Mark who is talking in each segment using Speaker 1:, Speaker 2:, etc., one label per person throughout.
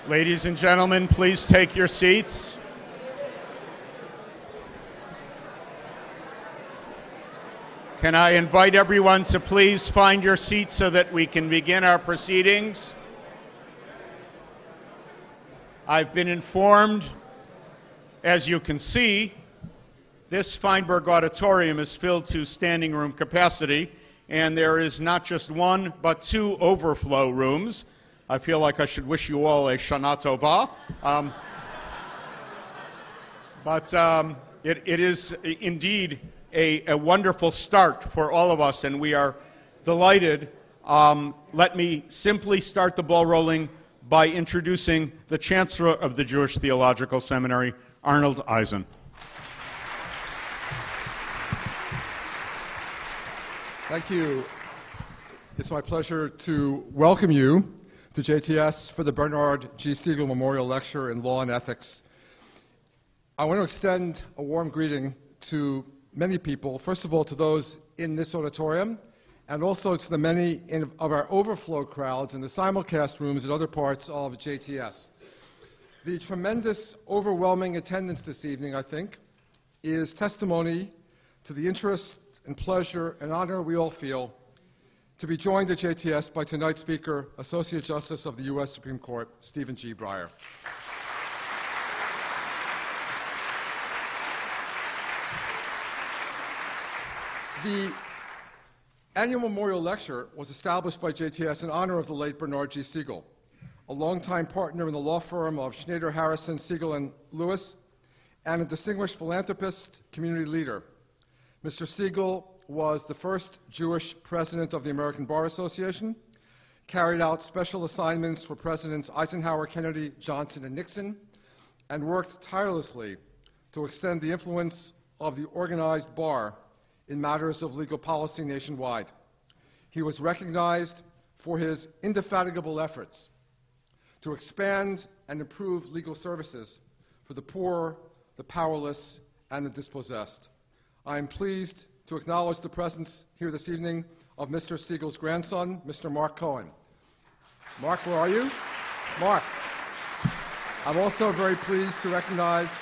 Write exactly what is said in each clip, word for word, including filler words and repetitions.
Speaker 1: Ladies and gentlemen, please take your seats. Can I invite everyone to please find your seats so that we can begin our proceedings? I've been informed, as you can see, this Feinberg Auditorium is filled to standing room capacity, and there is not just one, but two overflow rooms. I feel like I should wish you all a Shana Tova. Um, but um, it, it is indeed a, a wonderful start for all of us, and we are delighted. Um, let me simply start the ball rolling by introducing the Chancellor of the Jewish Theological Seminary, Arnold Eisen.
Speaker 2: Thank you. It's my pleasure to welcome you to J T S for the Bernard G. Siegel Memorial Lecture in Law and Ethics. I want to extend a warm greeting to many people, first of all to those in this auditorium, and also to the many in, of our overflow crowds in the simulcast rooms at other parts of J T S. The tremendous, overwhelming attendance this evening, I think, is testimony to the interest and pleasure and honor we all feel to be joined at J T S by tonight's speaker, Associate Justice of the U S Supreme Court, Stephen G. Breyer. The annual memorial lecture was established by J T S in honor of the late Bernard G. Siegel, a longtime partner in the law firm of Schneider, Harrison, Siegel, and Lewis, and a distinguished philanthropist, community leader. Mister Siegel was the first Jewish president of the American Bar Association, carried out special assignments for Presidents Eisenhower, Kennedy, Johnson, and Nixon, and worked tirelessly to extend the influence of the organized bar in matters of legal policy nationwide. He was recognized for his indefatigable efforts to expand and improve legal services for the poor, the powerless, and the dispossessed. I am pleased to acknowledge the presence here this evening of Mister Siegel's grandson, Mister Mark Cohen. Mark, where are you? Mark. I'm also very pleased to recognize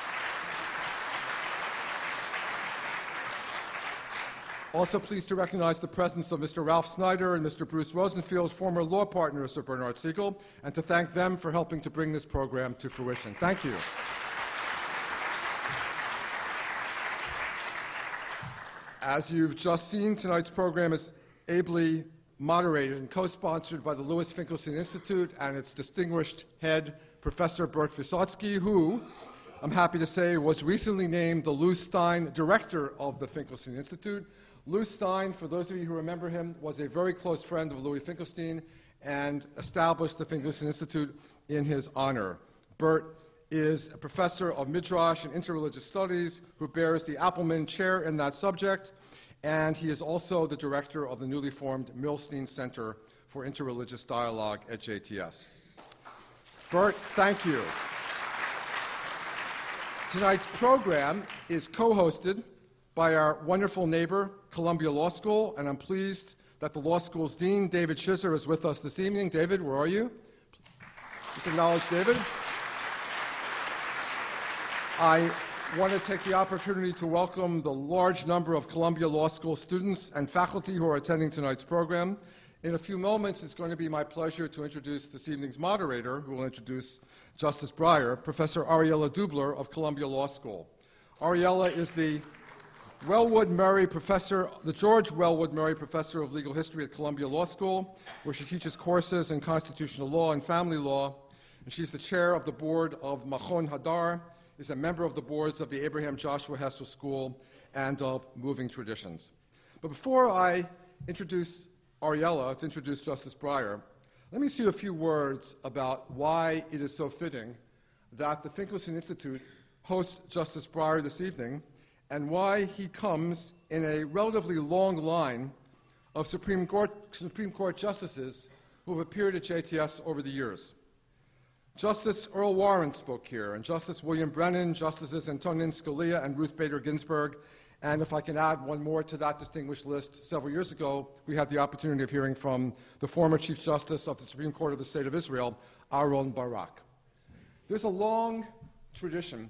Speaker 2: also pleased to recognize the presence of Mister Ralph Snyder and Mister Bruce Rosenfield, former law partners of Bernard Siegel, and to thank them for helping to bring this program to fruition. Thank you. As you've just seen, tonight's program is ably moderated and co-sponsored by the Louis Finkelstein Institute and its distinguished head, Professor Bert Vysotsky, who, I'm happy to say, was recently named the Lou Stein Director of the Finkelstein Institute. Lou Stein, for those of you who remember him, was a very close friend of Louis Finkelstein and established the Finkelstein Institute in his honor. Bert is a professor of Midrash and Interreligious Studies who bears the Appleman Chair in that subject, and he is also the director of the newly formed Milstein Center for Interreligious Dialogue at J T S. Bert, thank you. Tonight's program is co-hosted by our wonderful neighbor, Columbia Law School, and I'm pleased that the law school's dean, David Schisser, is with us this evening. David, where are you? Let's acknowledge David. I want to take the opportunity to welcome the large number of Columbia Law School students and faculty who are attending tonight's program. In a few moments, it's going to be my pleasure to introduce this evening's moderator, who will introduce Justice Breyer, Professor Ariella Dubler of Columbia Law School. Ariella is the Wellwood Murray Professor, the George Wellwood Murray Professor of Legal History at Columbia Law School, where she teaches courses in constitutional law and family law, and she's the chair of the board of Machon Hadar, is a member of the boards of the Abraham Joshua Hessel School and of Moving Traditions. But before I introduce Ariella, to introduce Justice Breyer, let me say a few words about why it is so fitting that the Finkelstein Institute hosts Justice Breyer this evening and why he comes in a relatively long line of Supreme Court, Supreme Court justices who have appeared at J T S over the years. Justice Earl Warren spoke here, and Justice William Brennan, Justices Antonin Scalia and Ruth Bader Ginsburg, And if I can add one more to that distinguished list, several years ago, we had the opportunity of hearing from the former Chief Justice of the Supreme Court of the State of Israel, Aaron Barak. There's a long tradition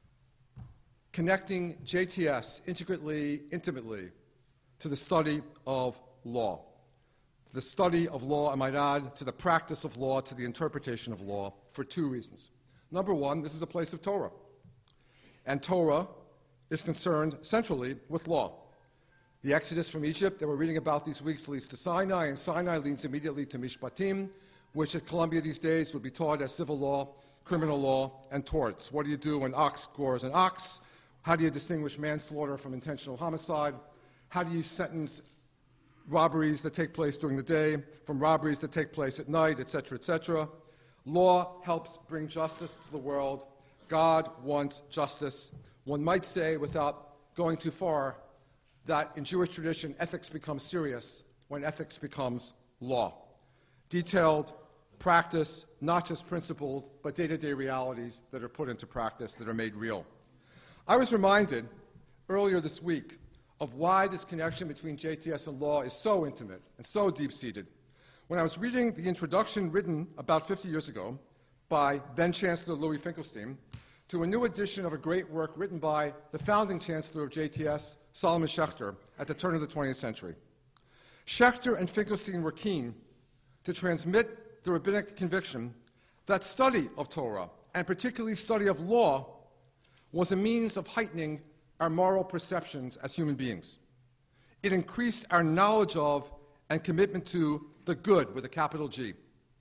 Speaker 2: connecting J T S intricately, intimately to the study of law, to the study of law, I might add, to the practice of law, to the interpretation of law, for two reasons. Number one, this is a place of Torah, and Torah is concerned centrally with law. The Exodus from Egypt that we're reading about these weeks leads to Sinai, and Sinai leads immediately to Mishpatim, which at Columbia these days would be taught as civil law, criminal law, and torts. What do you do when ox gores an ox? How do you distinguish manslaughter from intentional homicide? How do you sentence robberies that take place during the day from robberies that take place at night, et cetera, et cetera? Law helps bring justice to the world. God wants justice. One might say, without going too far, that in Jewish tradition, ethics becomes serious when ethics becomes law. Detailed practice, not just principled, but day-to-day realities that are put into practice, that are made real. I was reminded earlier this week of why this connection between J T S and law is so intimate and so deep-seated. When I was reading the introduction written about fifty years ago by then-Chancellor Louis Finkelstein to a new edition of a great work written by the founding Chancellor of J T S, Solomon Schechter, at the turn of the twentieth century. Schechter and Finkelstein were keen to transmit the rabbinic conviction that study of Torah, and particularly study of law, was a means of heightening our moral perceptions as human beings. It increased our knowledge of and commitment to the good with a capital G.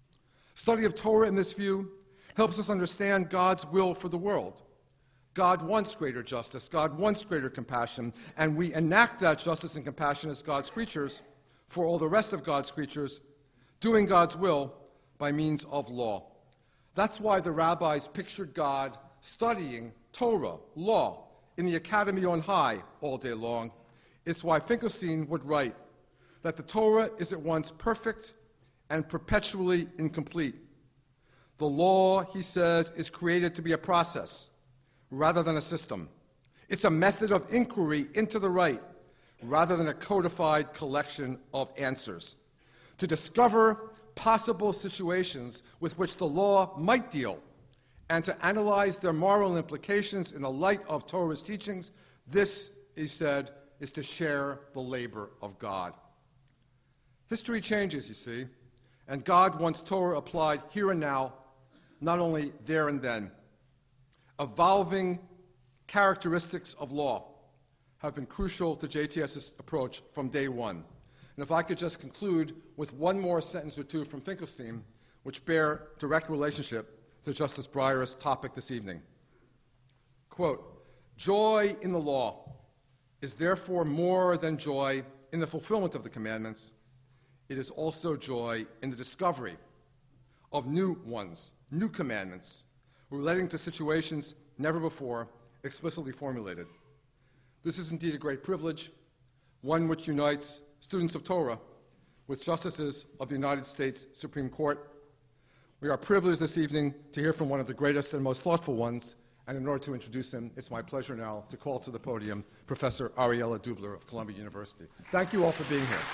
Speaker 2: Study of Torah in this view helps us understand God's will for the world. God wants greater justice, God wants greater compassion, and we enact that justice and compassion as God's creatures for all the rest of God's creatures, doing God's will by means of law. That's why the rabbis pictured God studying Torah, law, in the academy on high all day long. It's why Finkelstein would write that the Torah is at once perfect and perpetually incomplete. The law, he says, is created to be a process rather than a system. It's a method of inquiry into the right rather than a codified collection of answers. To discover possible situations with which the law might deal and to analyze their moral implications in the light of Torah's teachings, this, he said, is to share the labor of God. History changes, you see, and God wants Torah applied here and now, not only there and then. Evolving characteristics of law have been crucial to JTS's approach from day one. And if I could just conclude with one more sentence or two from Finkelstein, which bear direct relationship to Justice Breyer's topic this evening. Quote, "Joy in the law is therefore more than joy in the fulfillment of the commandments. It is also joy in the discovery of new ones, new commandments, relating to situations never before explicitly formulated. This is indeed a great privilege, one which unites students of Torah with justices of the United States Supreme Court. We are privileged this evening to hear from one of the greatest and most thoughtful ones, and in order to introduce him, it's my pleasure now to call to the podium Professor Ariella Dubler of Columbia University. Thank you all for being here.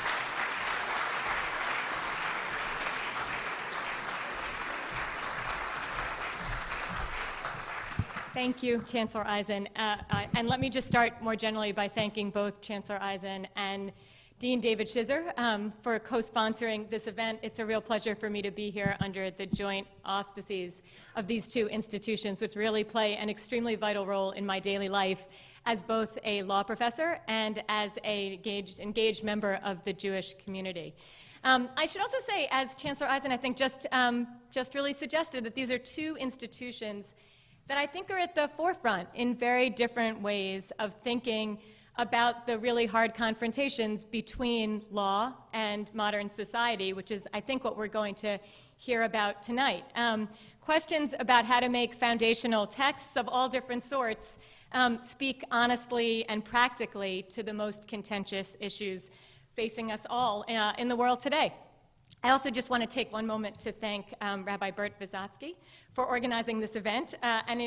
Speaker 3: Thank you, Chancellor Eisen. Uh, uh, and let me just start more generally by thanking both Chancellor Eisen and Dean David Shizer um, for co-sponsoring this event. It's a real pleasure for me to be here under the joint auspices of these two institutions, which really play an extremely vital role in my daily life as both a law professor and as an engaged, engaged member of the Jewish community. Um, I should also say, as Chancellor Eisen, I think, just, um, just really suggested, that these are two institutions that I think are at the forefront in very different ways of thinking about the really hard confrontations between law and modern society, which is, I think, what we're going to hear about tonight. Um, questions about how to make foundational texts of all different sorts um, speak honestly and practically to the most contentious issues facing us all uh, in the world today. I also just want to take one moment to thank um, Rabbi Bert Visotsky for organizing this event, uh, and in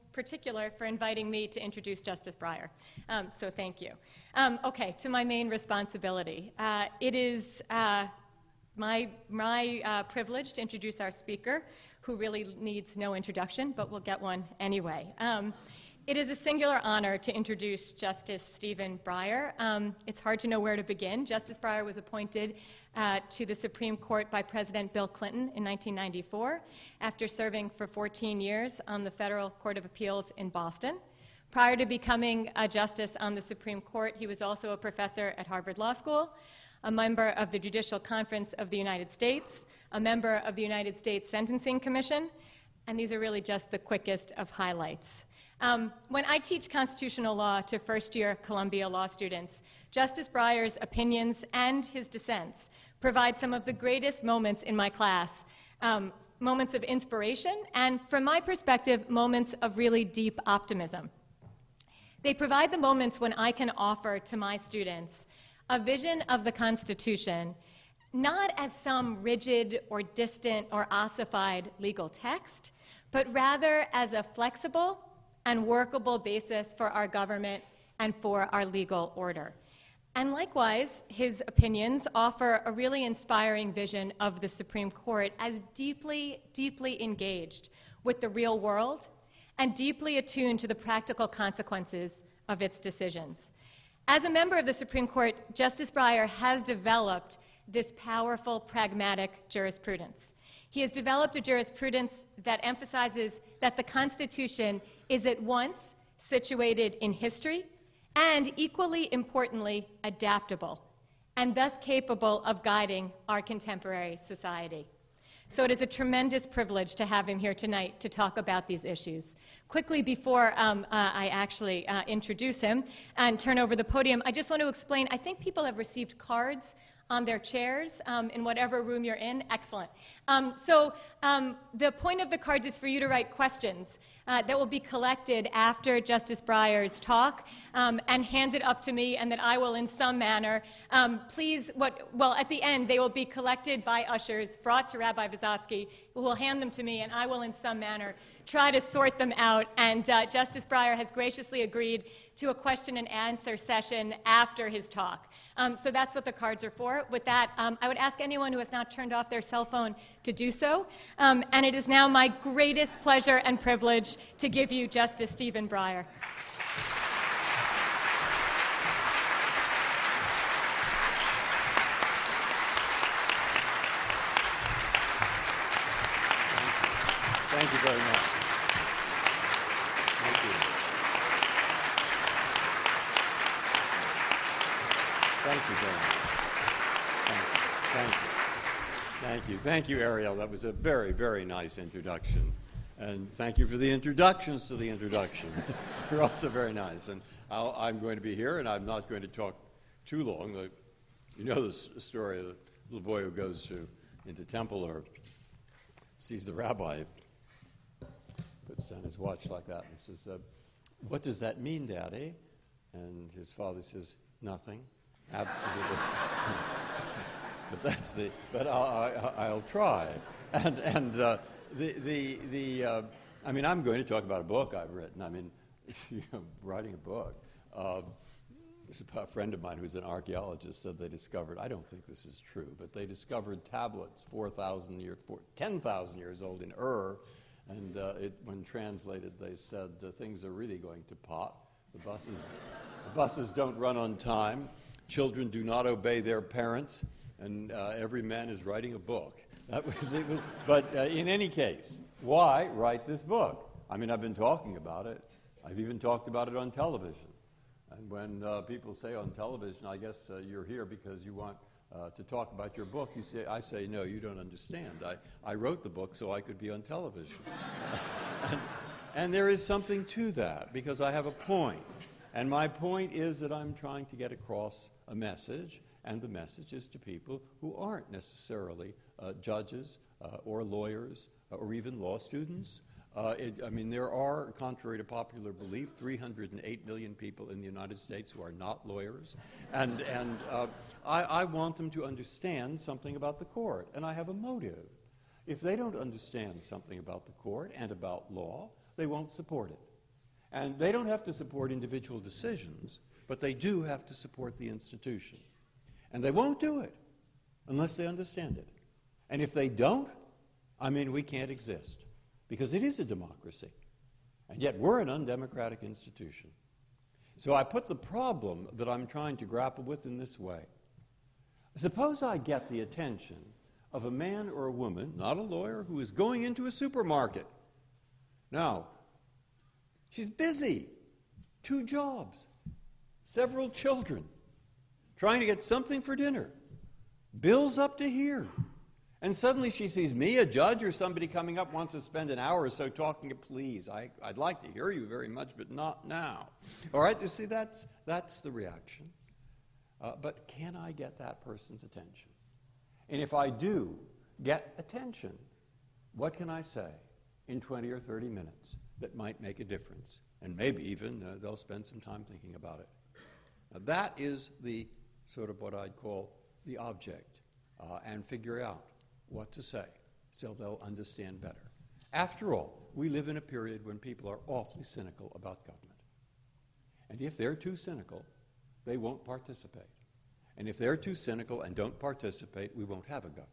Speaker 3: particular for inviting me to introduce Justice Breyer. Um, so thank you. Um, okay, to my main responsibility. Uh, it is uh, my, my uh, privilege to introduce our speaker, who really needs no introduction, but we'll get one anyway. Um, It is a singular honor to introduce Justice Stephen Breyer. Um, it's hard to know where to begin. Justice Breyer was appointed uh, to the Supreme Court by President Bill Clinton in nineteen ninety-four after serving for fourteen years on the Federal Court of Appeals in Boston. Prior to becoming a justice on the Supreme Court, he was also a professor at Harvard Law School, a member of the Judicial Conference of the United States, a member of the United States Sentencing Commission, and these are really just the quickest of highlights. Um, when I teach constitutional law to first-year Columbia law students, Justice Breyer's opinions and his dissents provide some of the greatest moments in my class, um, moments of inspiration, and from my perspective, moments of really deep optimism. They provide the moments when I can offer to my students a vision of the Constitution, not as some rigid or distant or ossified legal text, but rather as a flexible and workable basis for our government and for our legal order. And likewise, his opinions offer a really inspiring vision of the Supreme Court as deeply, deeply engaged with the real world and deeply attuned to the practical consequences of its decisions. As a member of the Supreme Court, Justice Breyer has developed this powerful, pragmatic jurisprudence. He has developed a jurisprudence that emphasizes that the Constitution is at once situated in history and, equally importantly, adaptable, and thus capable of guiding our contemporary society. So it is a tremendous privilege to have him here tonight to talk about these issues. Quickly, before um, uh, I actually uh, introduce him and turn over the podium, I just want to explain, I think people have received cards on their chairs um, in whatever room you're in. Excellent. Um, so um, the point of the cards is for you to write questions uh, that will be collected after Justice Breyer's talk um, and handed up to me, and that I will in some manner, um, please, what, well, at the end, they will be collected by ushers, brought to Rabbi Vysotsky, who will hand them to me, and I will in some manner try to sort them out. And uh, Justice Breyer has graciously agreed to a question and answer session after his talk. Um, so that's what the cards are for. With that, um, I would ask anyone who has not turned off their cell phone to do so. Um, and it is now my greatest pleasure and privilege to give you Justice Stephen Breyer.
Speaker 4: Thank you very much. Thank you. Thank you very much. Thank you. Thank you. Thank you. Thank you, Ariel. That was a very, very nice introduction. And thank you for the introductions to the introduction. You're also very nice. And I'll, I'm going to be here, and I'm not going to talk too long. The, you know the story of the little boy who goes to into temple or sees the rabbi, puts down his watch like that and says, uh, "What does that mean, Daddy?" And his father says, "Nothing, absolutely." But that's the. But I'll, I, I'll try. And and uh, the the the. Uh, I mean, I'm going to talk about a book I've written. I mean, you know, writing a book. Uh, a friend of mine who's an archaeologist said they discovered. I don't think this is true, but they discovered tablets four thousand years, ten thousand years old in Ur. And uh, it, when translated, they said, uh, things are really going to pot. The buses, the buses don't run on time. Children do not obey their parents. And uh, every man is writing a book. That was it. Was, but uh, in any case, why write this book? I mean, I've been talking about it. I've even talked about it on television. And when uh, people say on television, I guess uh, you're here because you want Uh, to talk about your book, you say, I say, no, you don't understand. I, I wrote the book so I could be on television. and, and there is something to that, because I have a point. And my point is that I'm trying to get across a message, and the message is to people who aren't necessarily uh, judges uh, or lawyers uh, or even law students. Uh, it, I mean, there are, contrary to popular belief, three hundred eight million people in the United States who are not lawyers. And, and uh, I, I want them to understand something about the court, and I have a motive. If they don't understand something about the court and about law, they won't support it. And they don't have to support individual decisions, but they do have to support the institution. And they won't do it unless they understand it. And if they don't, I mean, we can't exist, because it is a democracy. And yet we're an undemocratic institution. So I put the problem that I'm trying to grapple with in this way. Suppose I get the attention of a man or a woman, not a lawyer, who is going into a supermarket. Now, she's busy, two jobs, several children, trying to get something for dinner, bills up to here. And suddenly she sees me, a judge, or somebody coming up, wants to spend an hour or so talking to, please, I, I'd like to hear you very much, but not now. All right, you see, that's, that's the reaction. Uh, but can I get that person's attention? And if I do get attention, what can I say in twenty or thirty minutes that might make a difference? And maybe even uh, they'll spend some time thinking about it. Now, that is the sort of what I'd call the object, uh, and figure out what to say so they'll understand better. After all, we live in a period when people are awfully cynical about government. And if they're too cynical, they won't participate. And if they're too cynical and don't participate, we won't have a government.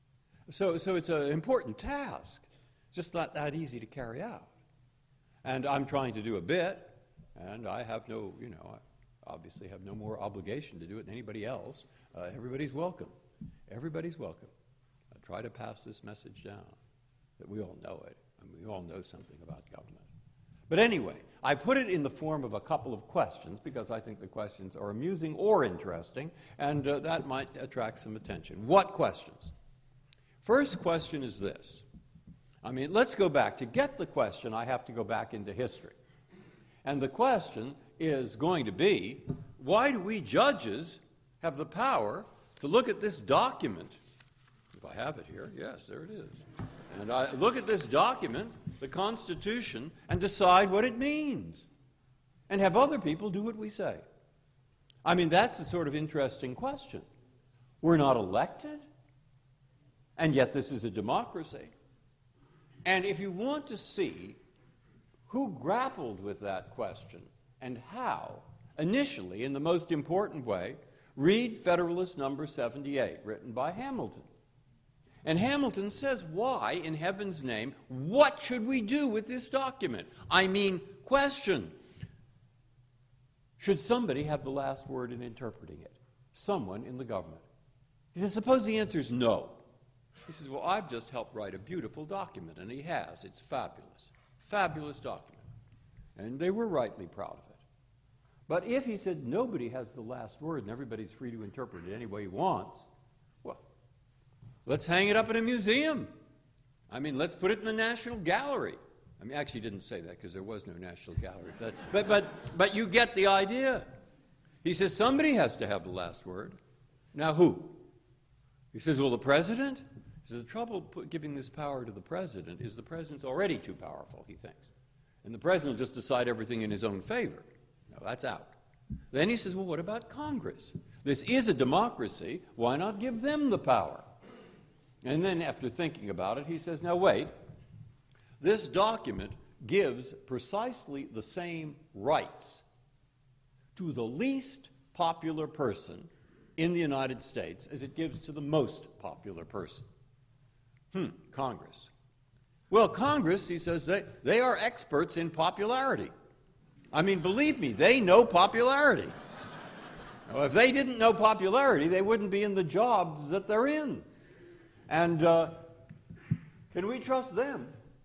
Speaker 4: So, so it's an important task, just not that easy to carry out. And I'm trying to do a bit, and I have no, you know, I obviously have no more obligation to do it than anybody else. Uh, everybody's welcome. Everybody's welcome. I try to pass this message down, that we all know it, and we all know something about government. But anyway, I put it in the form of a couple of questions because I think the questions are amusing or interesting, and uh, that might attract some attention. What questions? First question is this. I mean, let's go back. To get the question, I have to go back into history. And the question is going to be, why do we judges have the power to look at this document? If I have it here, yes, there it is. And I look at this document, the Constitution, and decide what it means, and have other people do what we say. I mean, that's a sort of interesting question. We're not elected, and yet this is a democracy. And if you want to see who grappled with that question and how, initially, in the most important way, read Federalist Number seventy-eight, written by Hamilton. And Hamilton says, why, in heaven's name, what should we do with this document? I mean, question. Should somebody have the last word in interpreting it? Someone in the government. He says, suppose the answer is no. He says, well, I've just helped write a beautiful document, and he has. It's fabulous. Fabulous document. And they were rightly proud of it. But if he said nobody has the last word and everybody's free to interpret it any way he wants, well, let's hang it up in a museum. I mean, let's put it in the National Gallery. I mean, actually, he didn't say that because there was no National Gallery. But, but, but, but you get the idea. He says somebody has to have the last word. Now, who? He says, well, the president? He says, the trouble put, giving this power to the president is the president's already too powerful, he thinks. And the president will just decide everything in his own favor. No, that's out. Then he says, well, what about Congress? This is a democracy. Why not give them the power? And then after thinking about it, he says, now wait. This document gives precisely the same rights to the least popular person in the United States as it gives to the most popular person. Hmm, Congress. Well, Congress, he says, they, they are experts in popularity. I mean, believe me, they know popularity. Now, if they didn't know popularity, they wouldn't be in the jobs that they're in. And uh, can we trust them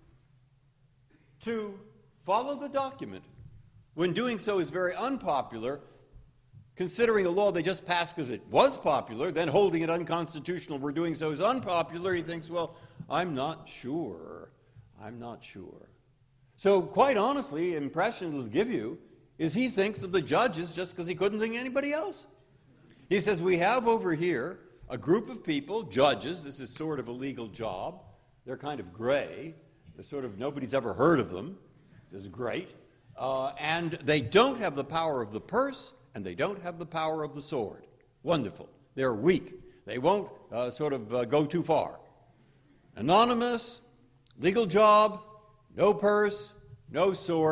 Speaker 4: to follow the document when doing so is very unpopular, considering a law they just passed because it was popular, then holding it unconstitutional where doing so is unpopular? He thinks, well, I'm not sure. I'm not sure. So quite honestly, the impression it'll give you is he thinks of the judges just because he couldn't think of anybody else. He says, we have over here a group of people, judges. This is sort of a legal job. They're kind of gray. They're sort of, nobody's ever heard of them. This is great. Uh, and they don't have the power of the purse, and they don't have the power of the sword. Wonderful. They're weak. They won't uh, sort of uh, go too far. Anonymous, legal job, no purse, no sword,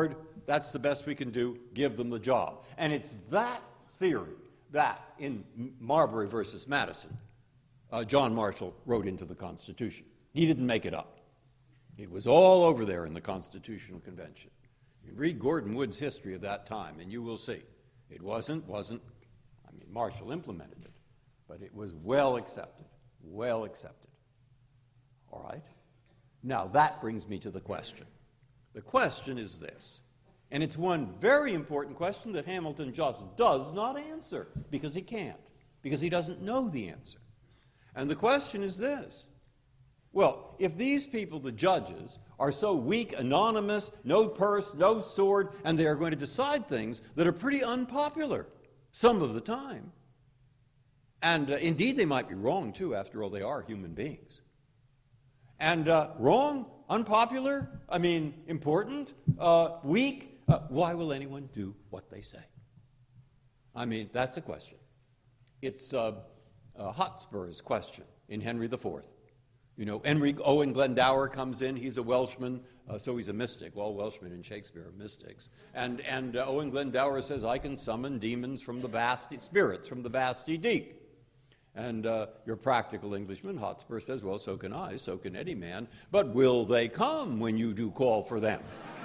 Speaker 4: that's the best we can do, give them the job. And it's that theory that, in Marbury versus Madison, uh, John Marshall wrote into the Constitution. He didn't make it up. It was all over there in the Constitutional Convention. You can read Gordon Wood's history of that time, and you will see. It wasn't, wasn't, I mean, Marshall implemented it, but it was well accepted, well accepted. All right? Now, that brings me to the question. The question is this, and it's one very important question that Hamilton just does not answer, because he can't, because he doesn't know the answer. And the question is this. Well, if these people, the judges, are so weak, anonymous, no purse, no sword, and they are going to decide things that are pretty unpopular some of the time, and uh, indeed they might be wrong too, after all, they are human beings. And uh, wrong, unpopular, I mean, important, uh, weak, uh, why will anyone do what they say? I mean, that's a question. It's uh, uh, Hotspur's question in Henry the Fourth. You know, Henry Owen Glendower comes in. He's a Welshman, uh, so he's a mystic. All Welshmen in Shakespeare are mystics. And, and uh, Owen Glendower says, I can summon demons from the vasty, spirits from the vasty deep. And uh, your practical Englishman, Hotspur, says, well, so can I, so can any man. But will they come when you do call for them?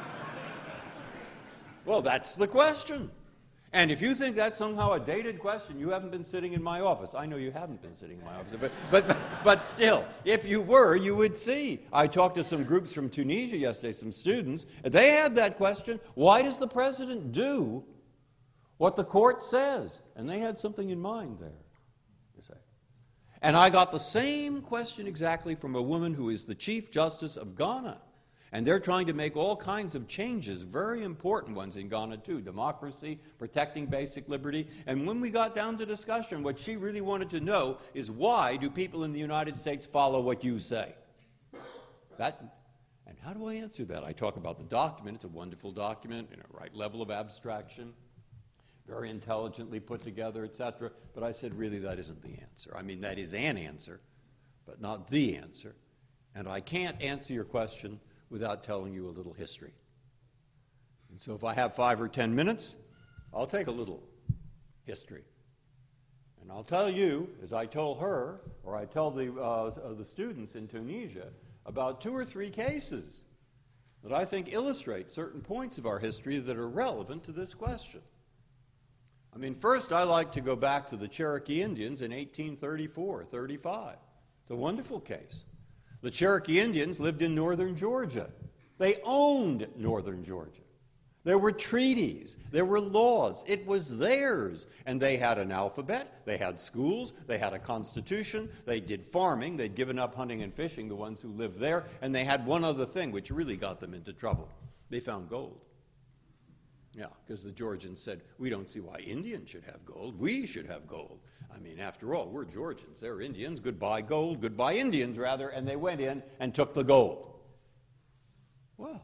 Speaker 4: Well, that's the question. And if you think that's somehow a dated question, you haven't been sitting in my office. I know you haven't been sitting in my office, but, but, but still, if you were, you would see. I talked to some groups from Tunisia yesterday, some students. They had that question, why does the president do what the court says? And they had something in mind there, you say. And I got the same question exactly from a woman who is the Chief Justice of Ghana. And they're trying to make all kinds of changes, very important ones in Ghana too, democracy, protecting basic liberty. And when we got down to discussion, what she really wanted to know is why do people in the United States follow what you say? That, and how do I answer that? I talk about the document. It's a wonderful document in a right level of abstraction, very intelligently put together, et cetera. But I said, really, that isn't the answer. I mean, that is an answer, but not the answer. And I can't answer your question without telling you a little history. And so if I have five or ten minutes, I'll take a little history. And I'll tell you, as I told her, or I tell the, uh, the students in Tunisia, about two or three cases that I think illustrate certain points of our history that are relevant to this question. I mean, first I like to go back to the Cherokee Indians in eighteen thirty-four, thirty-five. It's a wonderful case. The Cherokee Indians lived in northern Georgia. They owned northern Georgia. There were treaties. There were laws. It was theirs. And they had an alphabet. They had schools. They had a constitution. They did farming. They'd given up hunting and fishing, the ones who lived there. And they had one other thing which really got them into trouble. They found gold. Yeah, because the Georgians said, we don't see why Indians should have gold. We should have gold. I mean, after all, we're Georgians. They're Indians. Goodbye gold. Goodbye Indians, rather. And they went in and took the gold. Well,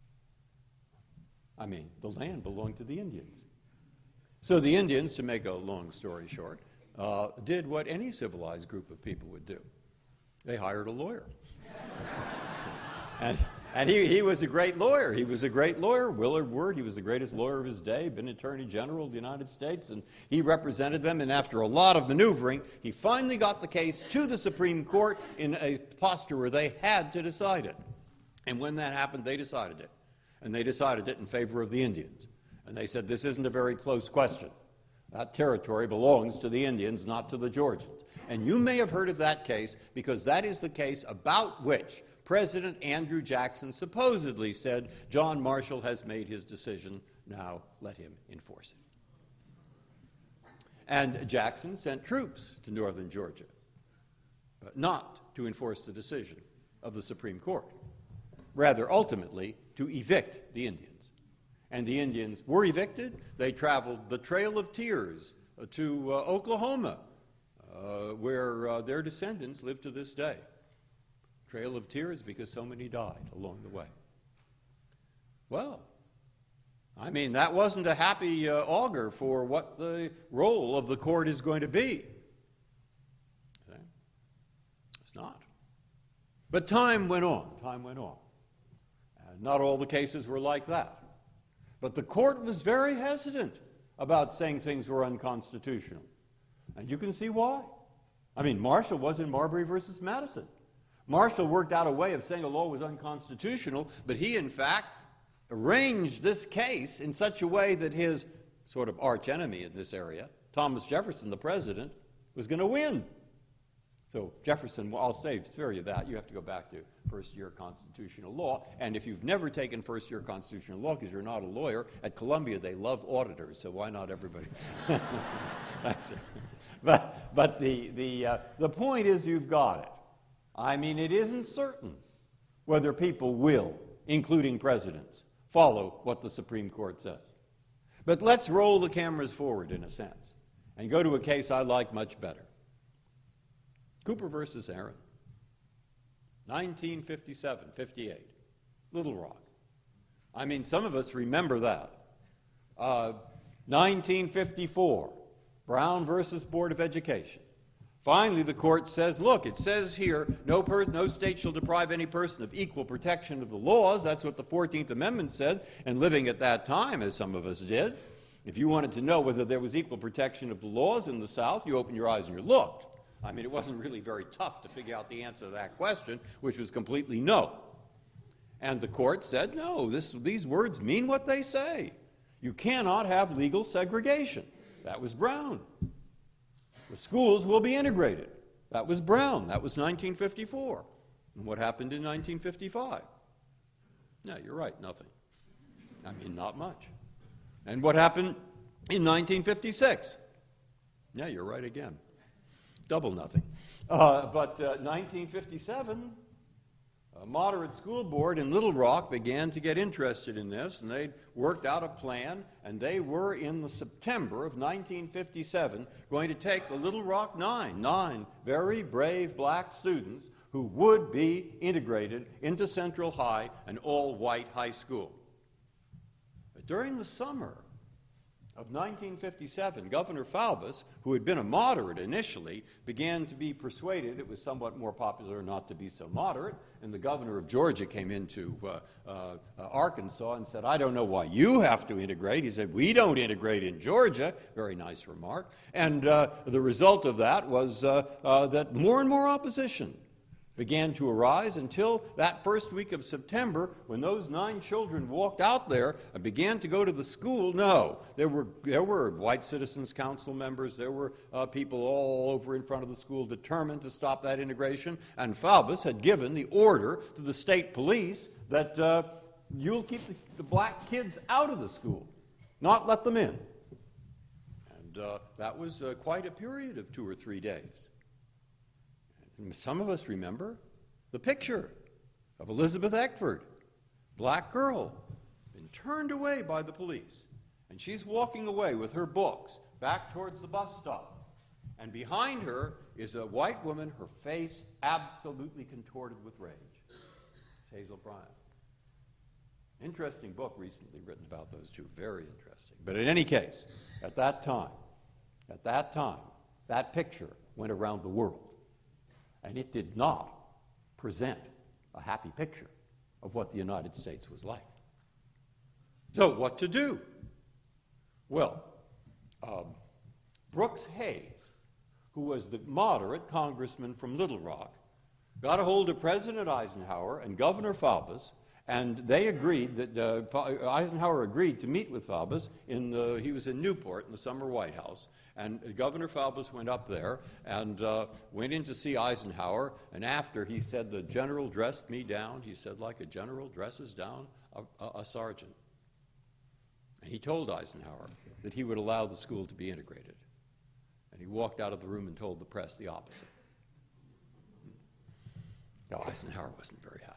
Speaker 4: I mean, the land belonged to the Indians. So the Indians, to make a long story short, uh, did what any civilized group of people would do. They hired a lawyer. and... And he, he was a great lawyer. He was a great lawyer. Willard Ward, he was the greatest lawyer of his day, been Attorney General of the United States, and he represented them. And after a lot of maneuvering, he finally got the case to the Supreme Court in a posture where they had to decide it. And when that happened, they decided it. And they decided it in favor of the Indians. And they said, this isn't a very close question. That territory belongs to the Indians, not to the Georgians. And you may have heard of that case because that is the case about which President Andrew Jackson supposedly said, John Marshall has made his decision, now let him enforce it. And Jackson sent troops to northern Georgia, but not to enforce the decision of the Supreme Court, rather ultimately to evict the Indians. And the Indians were evicted. They traveled the Trail of Tears to uh, Oklahoma, uh, where uh, their descendants live to this day. Trail of Tears because so many died along the way. Well, I mean, that wasn't a happy uh, augur for what the role of the court is going to be. Okay? It's not. But time went on. Time went on. And not all the cases were like that. But the court was very hesitant about saying things were unconstitutional. And you can see why. I mean, Marshall was in Marbury versus Madison. Marshall worked out a way of saying a law was unconstitutional, but he, in fact, arranged this case in such a way that his sort of archenemy in this area, Thomas Jefferson, the president, was going to win. So Jefferson, well, I'll say, spare you that. You have to go back to first-year constitutional law. And if you've never taken first-year constitutional law because you're not a lawyer, at Columbia they love auditors, so why not everybody? That's it. But, but the, the, uh, the point is you've got it. I mean, it isn't certain whether people will, including presidents, follow what the Supreme Court says. But let's roll the cameras forward, in a sense, and go to a case I like much better. Cooper versus Aaron, nineteen fifty-seven fifty-eight, Little Rock. I mean, some of us remember that. Uh, nineteen fifty-four, Brown versus Board of Education. Finally, the court says, look, it says here, no, per- no state shall deprive any person of equal protection of the laws. That's what the fourteenth Amendment said. And living at that time, as some of us did, if you wanted to know whether there was equal protection of the laws in the South, you opened your eyes and you looked. I mean, it wasn't really very tough to figure out the answer to that question, which was completely no. And the court said, no, this, these words mean what they say. You cannot have legal segregation. That was Brown. The schools will be integrated. That was Brown. That was nineteen fifty-four. And what happened in nineteen fifty-five? No, you're right, nothing. I mean, not much. And what happened in nineteen fifty-six? Yeah, you're right again. Double nothing. Uh, but uh, nineteen fifty-seven, a moderate school board in Little Rock began to get interested in this, and they worked out a plan, and they were in the September of nineteen fifty-seven going to take the Little Rock Nine, nine very brave black students who would be integrated into Central High, an all-white high school. But during the summer of nineteen fifty-seven, Governor Faubus, who had been a moderate initially, began to be persuaded it was somewhat more popular not to be so moderate, and the governor of Georgia came into uh, uh, uh, Arkansas and said, I don't know why you have to integrate. He said, we don't integrate in Georgia. Very nice remark. And uh, the result of that was uh, uh, that more and more opposition began to arise until that first week of September, when those nine children walked out there and began to go to the school. No, there were, there were white Citizens Council members, there were uh, people all over in front of the school determined to stop that integration, and Faubus had given the order to the state police that uh, you'll keep the, the black kids out of the school, not let them in. And uh, that was uh, quite a period of two or three days. Some of us remember the picture of Elizabeth Eckford, black girl, been turned away by the police. And she's walking away with her books back towards the bus stop. And behind her is a white woman, her face absolutely contorted with rage. It's Hazel Bryant. Interesting book recently written about those two, very interesting. But in any case, at that time, at that time, that picture went around the world. And it did not present a happy picture of what the United States was like. So what to do? Well, um, Brooks Hayes, who was the moderate congressman from Little Rock, got a hold of President Eisenhower and Governor Faubus, and they agreed that uh, Eisenhower agreed to meet with Faubus in the, he was in Newport in the summer White House, and Governor Faubus went up there and uh, went in to see Eisenhower, and after he said, the general dressed me down, he said, like a general dresses down a, a, a sergeant. And he told Eisenhower that he would allow the school to be integrated. And he walked out of the room and told the press the opposite. Now, Eisenhower wasn't very happy.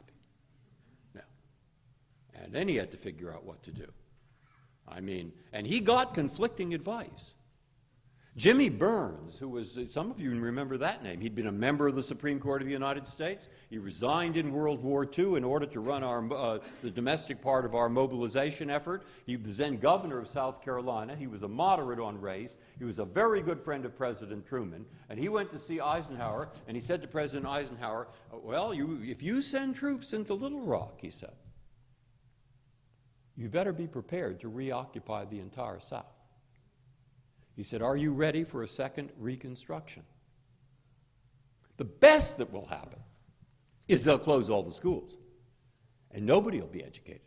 Speaker 4: And then he had to figure out what to do. I mean, and he got conflicting advice. Jimmy Burns, who was, some of you remember that name, he'd been a member of the Supreme Court of the United States. He resigned in World War Two in order to run our, uh, the domestic part of our mobilization effort. He was then governor of South Carolina. He was a moderate on race. He was a very good friend of President Truman. And he went to see Eisenhower, and he said to President Eisenhower, well, you, if you send troops into Little Rock, he said, you better be prepared to reoccupy the entire South. He said, are you ready for a second Reconstruction? The best that will happen is they'll close all the schools, and nobody will be educated.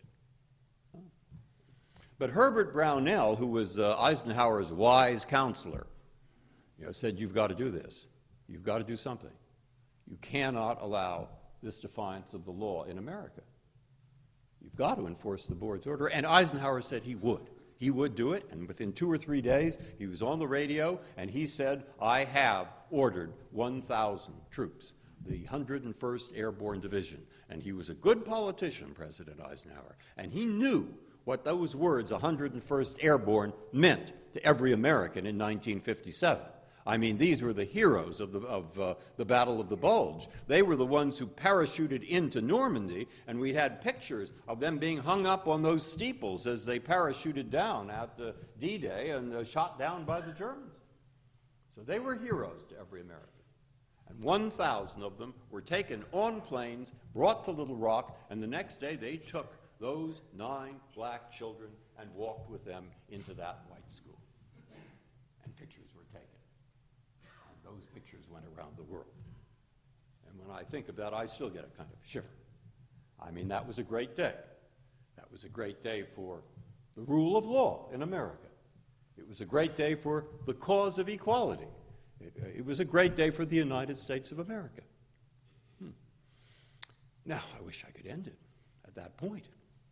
Speaker 4: But Herbert Brownell, who was uh, Eisenhower's wise counselor, you know, said, you've got to do this. You've got to do something. You cannot allow this defiance of the law in America. You've got to enforce the board's order. And Eisenhower said he would. He would do it, and within two or three days, he was on the radio, and he said, I have ordered one thousand troops, the one hundred first Airborne Division. And he was a good politician, President Eisenhower, and he knew what those words, one hundred first Airborne, meant to every American in nineteen fifty-seven. I mean, these were the heroes of, the, of uh, the Battle of the Bulge. They were the ones who parachuted into Normandy, and we had pictures of them being hung up on those steeples as they parachuted down at uh, D-Day and uh, shot down by the Germans. So they were heroes to every American. And one thousand of them were taken on planes, brought to Little Rock, and the next day they took those nine black children and walked with them into that white school. And pictures were taken. And those pictures went around the world. And when I think of that, I still get a kind of shiver. I mean, that was a great day. That was a great day for the rule of law in America. It was a great day for the cause of equality. It, it was a great day for the United States of America. Hmm. Now, I wish I could end it at that point.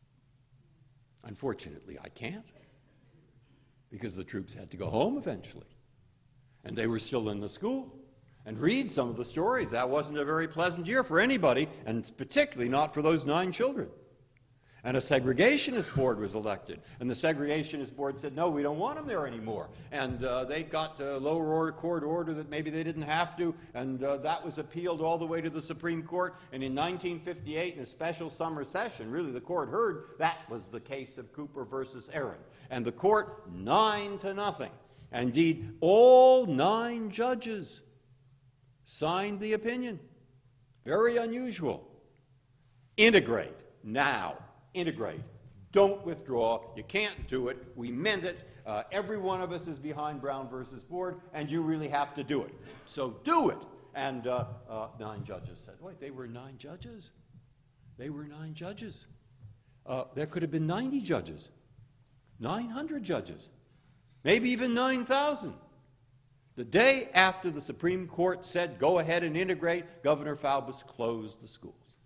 Speaker 4: Unfortunately, I can't, because the troops had to go home eventually, and they were still in the school. And read some of the stories. That wasn't a very pleasant year for anybody, and particularly not for those nine children. And a segregationist board was elected, and the segregationist board said, no, we don't want them there anymore. And uh, they got a lower order court order that maybe they didn't have to, and uh, that was appealed all the way to the Supreme Court. And in nineteen fifty-eight, in a special summer session, really the court heard that was the case of Cooper versus Aaron. And the court, nine to nothing. Indeed, all nine judges signed the opinion. Very unusual. Integrate now. Integrate. Don't withdraw. You can't do it. We meant it. Uh, every one of us is behind Brown versus Board, and you really have to do it. So do it. And uh, uh, nine judges said, wait, they were nine judges? They were nine judges. Uh, there could have been ninety judges, nine hundred judges, maybe even nine thousand. The day after the Supreme Court said, go ahead and integrate, Governor Faubus closed the schools.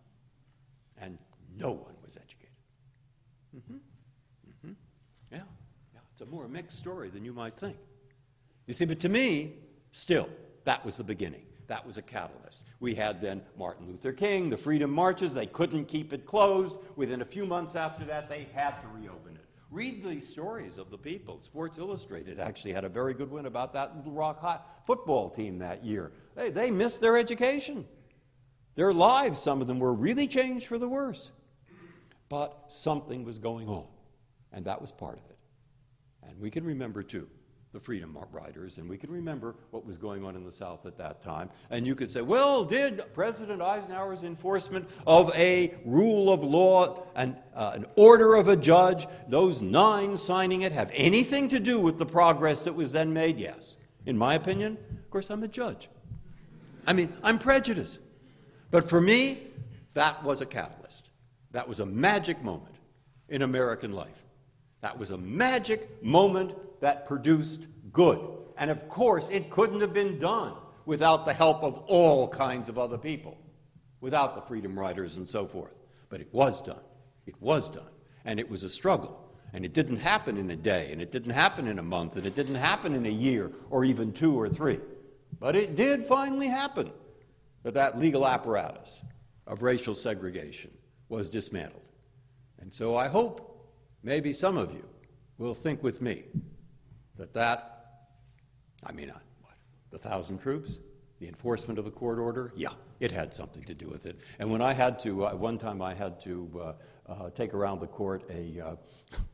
Speaker 4: And no one was educated. Mm-hmm. Mm-hmm. Yeah. Yeah, it's a more mixed story than you might think. You see, but to me, still, that was the beginning. That was a catalyst. We had then Martin Luther King, the Freedom Marches. They couldn't keep it closed. Within a few months after that, they had to reopen it. Read the stories of the people. Sports Illustrated actually had a very good one about that Little Rock High football team that year. They, they missed their education. Their lives, some of them, were really changed for the worse. But something was going on, and that was part of it. And we can remember, too, the Freedom Riders, and we can remember what was going on in the South at that time. And you could say, well, did President Eisenhower's enforcement of a rule of law, an, uh, an order of a judge, those nine signing it, have anything to do with the progress that was then made? Yes. In my opinion, of course, I'm a judge. I mean, I'm prejudiced. But for me, that was a catalyst. That was a magic moment in American life. That was a magic moment that produced good. And of course, it couldn't have been done without the help of all kinds of other people, without the Freedom Riders and so forth. But it was done. It was done. And it was a struggle. And it didn't happen in a day, and it didn't happen in a month, and it didn't happen in a year, or even two or three. But it did finally happen that that legal apparatus of racial segregation was dismantled. And so I hope maybe some of you will think with me that that, I mean, what, the thousand troops, the enforcement of the court order, yeah, it had something to do with it. And when I had to, uh, one time I had to uh, uh, take around the court a, uh,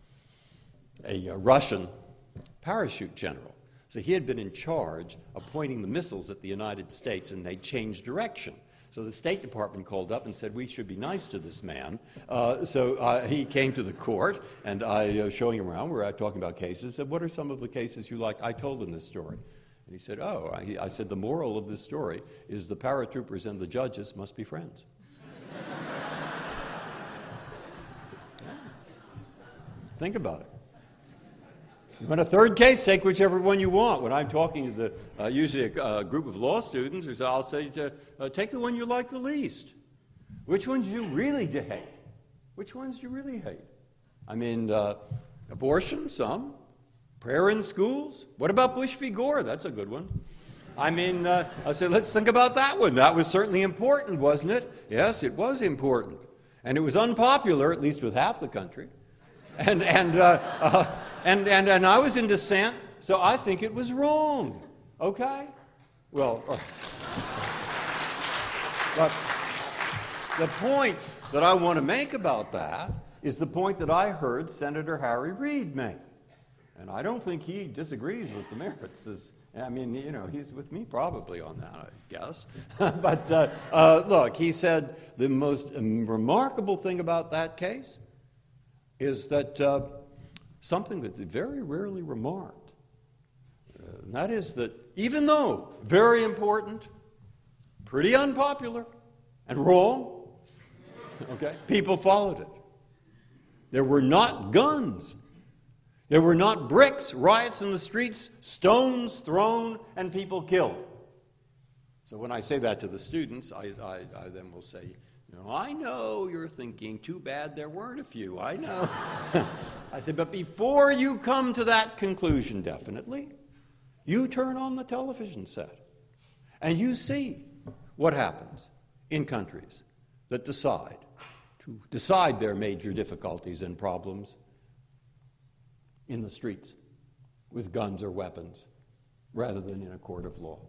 Speaker 4: a, a Russian parachute general. So he had been in charge of pointing the missiles at the United States, and they changed direction. So the State Department called up and said, we should be nice to this man. Uh, so uh, he came to the court, and I, uh, showing him around, we were out talking about cases, said, what are some of the cases you like? I told him this story. And he said, oh, I, I said, the moral of this story is the paratroopers and the judges must be friends. Think about it. You want a third case? Take whichever one you want. When I'm talking to the uh, usually a, a group of law students, I'll say, to, uh, take the one you like the least. Which ones do you really hate? Which ones do you really hate? I mean, uh, abortion, some. Prayer in schools. What about Bush v. Gore? That's a good one. I mean, uh, I said, let's think about that one. That was certainly important, wasn't it? Yes, it was important. And it was unpopular, at least with half the country. And, and, uh, uh, and, and, and I was in dissent, so I think it was wrong. Okay? Well, uh, but the point that I want to make about that is the point that I heard Senator Harry Reid make. And I don't think he disagrees with the merits. As, I mean, you know, he's with me probably on that, I guess. But uh, uh, look, he said the most um, remarkable thing about that case is that uh, something that very rarely remarked, uh, and that is that even though very important, pretty unpopular, and wrong, okay, people followed it. There were not guns. There were not bricks, riots in the streets, stones thrown, and people killed. So when I say that to the students, I, I, I then will say, you know, I know you're thinking, too bad there weren't a few, I know. I said, but before you come to that conclusion, definitely, you turn on the television set and you see what happens in countries that decide to decide their major difficulties and problems in the streets with guns or weapons rather than in a court of law.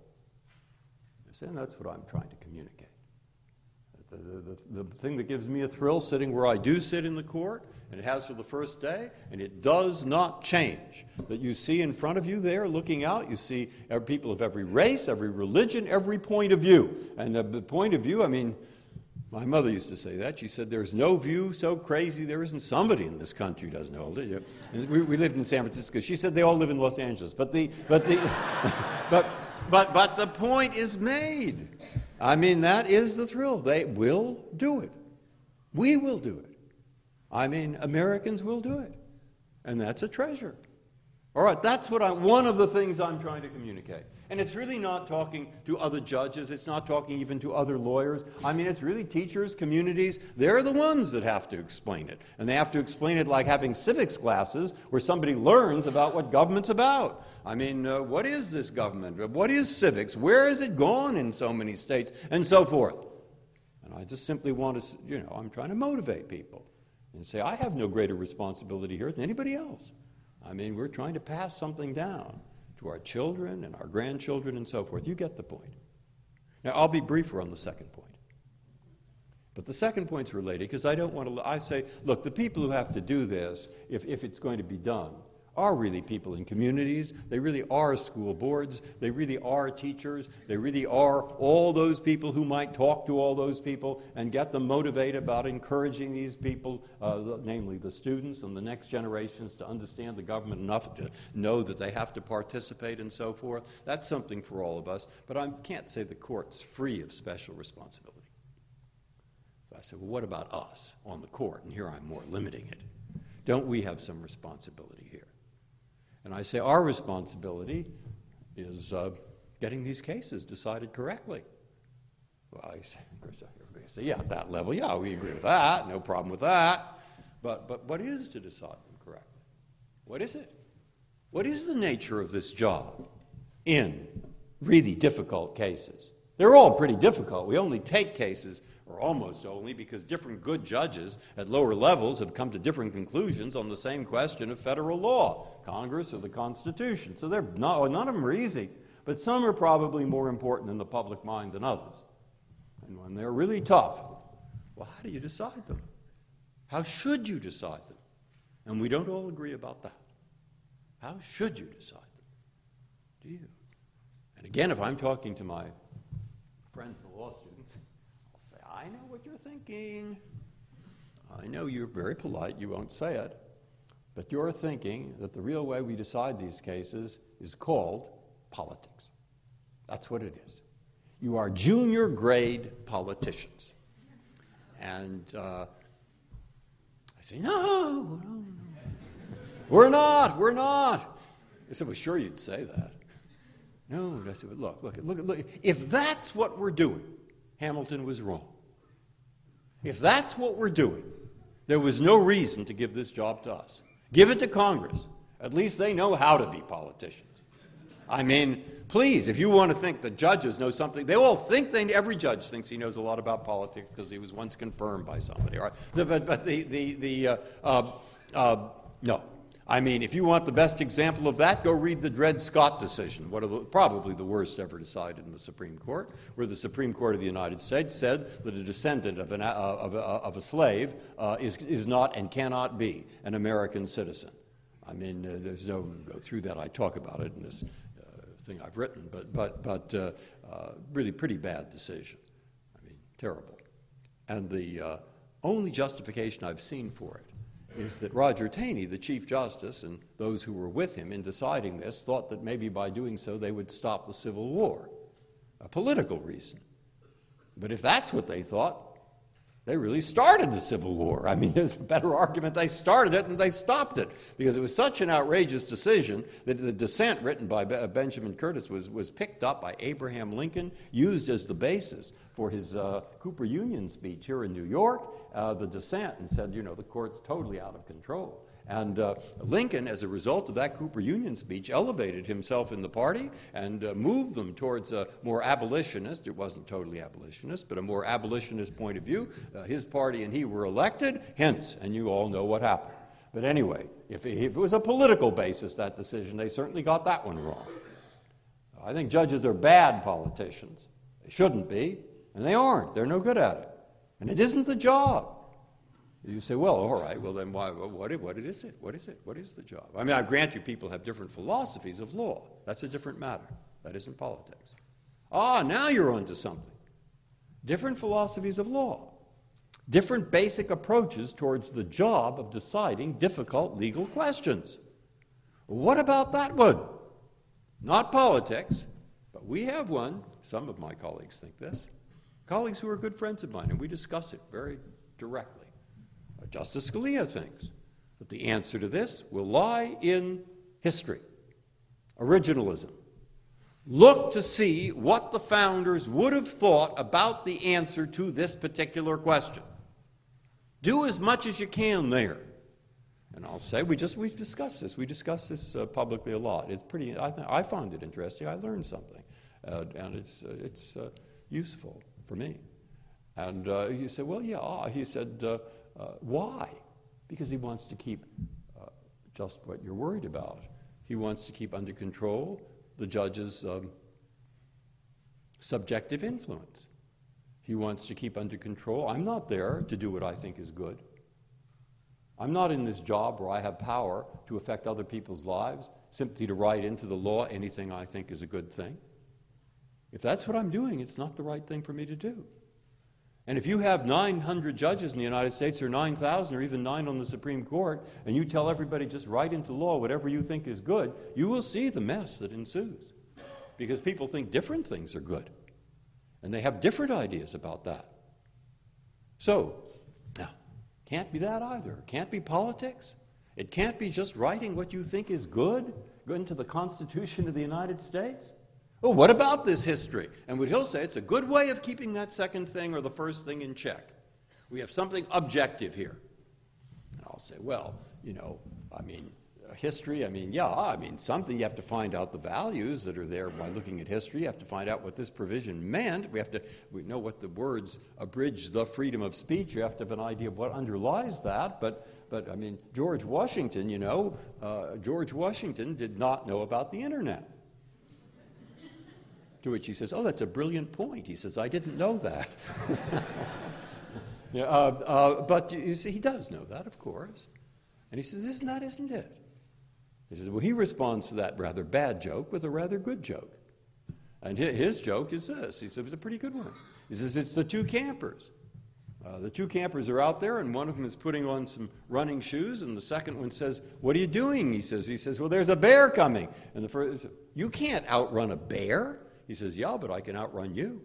Speaker 4: And that's what I'm trying to communicate. The, the, the thing that gives me a thrill sitting where I do sit in the court, and it has for the first day, and it does not change, that you see in front of you there looking out, you see people of every race, every religion, every point of view. And the, the point of view, I mean, my mother used to say that. She said, there's no view so crazy there isn't somebody in this country who doesn't hold it. And we, we lived in San Francisco. She said they all live in Los Angeles. But the, but the, but, but, but the point is made. I mean, that is the thrill. They will do it. We will do it. I mean, Americans will do it. And that's a treasure. All right, that's what I, one of the things I'm trying to communicate. And it's really not talking to other judges. It's not talking even to other lawyers. I mean, it's really teachers, communities. They're the ones that have to explain it. And they have to explain it like having civics classes where somebody learns about what government's about. I mean, uh, what is this government? What is civics? Where has it gone in so many states? And so forth. And I just simply want to, you know, I'm trying to motivate people and say, I have no greater responsibility here than anybody else. I mean, we're trying to pass something down to our children and our grandchildren and so forth. You get the point. Now, I'll be briefer on the second point. But the second point's related because I don't want to, I say, look, the people who have to do this, if, if it's going to be done, are really people in communities. They really are school boards. They really are teachers. They really are all those people who might talk to all those people and get them motivated about encouraging these people, uh, namely the students and the next generations, to understand the government enough to know that they have to participate and so forth. That's something for all of us. But I can't say the court's free of special responsibility. I said, well, what about us on the court? And here I'm more limiting it. Don't we have some responsibility here? And I say our responsibility is uh, getting these cases decided correctly. Well, I say, of course, everybody say, yeah, at that level, yeah, we agree with that, no problem with that. But, but what is to decide them correctly? What is it? What is the nature of this job in really difficult cases? They're all pretty difficult. We only take cases, or almost only, because different good judges at lower levels have come to different conclusions on the same question of federal law, Congress or the Constitution. So they're not, none of them are easy, but some are probably more important in the public mind than others. And when they're really tough, well, how do you decide them? How should you decide them? And we don't all agree about that. How should you decide them? Do you? And again, if I'm talking to my friends, the law students, I know what you're thinking. I know you're very polite, you won't say it, but you're thinking that the real way we decide these cases is called politics. That's what it is. You are junior grade politicians. And uh, I say, no, no, no. We're not, we're not. I said, well, sure you'd say that. No, I said, look, look, look, look. If that's what we're doing, Hamilton was wrong. If that's what we're doing, there was no reason to give this job to us. Give it to Congress. At least they know how to be politicians. I mean, please, if you want to think that judges know something, they all think they, every judge thinks he knows a lot about politics because he was once confirmed by somebody. All right? So, but, but the, the, the uh, uh, uh, no. I mean, if you want the best example of that, go read the Dred Scott decision, one of the, probably the worst ever decided in the Supreme Court, where the Supreme Court of the United States said that a descendant of, an, uh, of, a, of a slave uh, is, is not and cannot be an American citizen. I mean, uh, there's no go through that. I talk about it in this uh, thing I've written, but, but, but uh, uh, really pretty bad decision. I mean, terrible. And the uh, only justification I've seen for it is that Roger Taney, the Chief Justice, and those who were with him in deciding this thought that maybe by doing so they would stop the Civil War, a political reason. But if that's what they thought, they really started the Civil War. I mean, there's a better argument they started it than they stopped it, because it was such an outrageous decision that the dissent written by Be- Benjamin Curtis was, was picked up by Abraham Lincoln, used as the basis for his uh, Cooper Union speech here in New York, uh, the dissent, and said, you know, the court's totally out of control. And uh, Lincoln, as a result of that Cooper Union speech, elevated himself in the party and uh, moved them towards a more abolitionist, it wasn't totally abolitionist, but a more abolitionist point of view. Uh, his party and he were elected, hence, and you all know what happened. But anyway, if, if it was a political basis, that decision, they certainly got that one wrong. I think judges are bad politicians. They shouldn't be, and they aren't. They're no good at it. And it isn't the job. You say, well, all right, well then why, what, what is it? What is it? What is the job? I mean, I grant you people have different philosophies of law. That's a different matter. That isn't politics. Ah, now you're onto something. Different philosophies of law. Different basic approaches towards the job of deciding difficult legal questions. What about that one? Not politics, but we have one. Some of my colleagues think this. Colleagues who are good friends of mine, and we discuss it very directly. Justice Scalia thinks that the answer to this will lie in history, originalism. Look to see what the founders would have thought about the answer to this particular question. Do as much as you can there. And I'll say, we just, we've discussed this. We discuss this uh, publicly a lot. It's pretty, I, th- I found it interesting. I learned something. Uh, and it's, uh, it's uh, useful for me. And uh, you say, well, yeah, he said, uh, Uh, why? Because he wants to keep uh, just what you're worried about. He wants to keep under control the judge's um, subjective influence. He wants to keep under control. I'm not there to do what I think is good. I'm not in this job where I have power to affect other people's lives, simply to write into the law anything I think is a good thing. If that's what I'm doing, it's not the right thing for me to do. And if you have nine hundred judges in the United States, or nine thousand, or even nine on the Supreme Court, and you tell everybody just write into law whatever you think is good, you will see the mess that ensues. Because people think different things are good. And they have different ideas about that. So, now, can't be that either. Can't be politics. It can't be just writing what you think is good, go into the Constitution of the United States. Well, what about this history? And what he'll say, it's a good way of keeping that second thing or the first thing in check. We have something objective here. And I'll say, well, you know, I mean, uh, history, I mean, yeah, I mean, something, you have to find out the values that are there by looking at history. You have to find out what this provision meant. We have to we know what the words abridge the freedom of speech. You have to have an idea of what underlies that. But, but I mean, George Washington, you know, uh, George Washington did not know about the Internet. To which he says, oh, that's a brilliant point. He says, I didn't know that. yeah, uh, uh, but you see, he does know that, of course. And he says, isn't that, isn't it? He says, well, he responds to that rather bad joke with a rather good joke. And his, his joke is this. He says, it's a pretty good one. He says, it's the two campers. Uh, the two campers are out there, and one of them is putting on some running shoes, and the second one says, "What are you doing?" He says, he says, "Well, there's a bear coming." And the first says, "You can't outrun a bear." He says, "Yeah, but I can outrun you."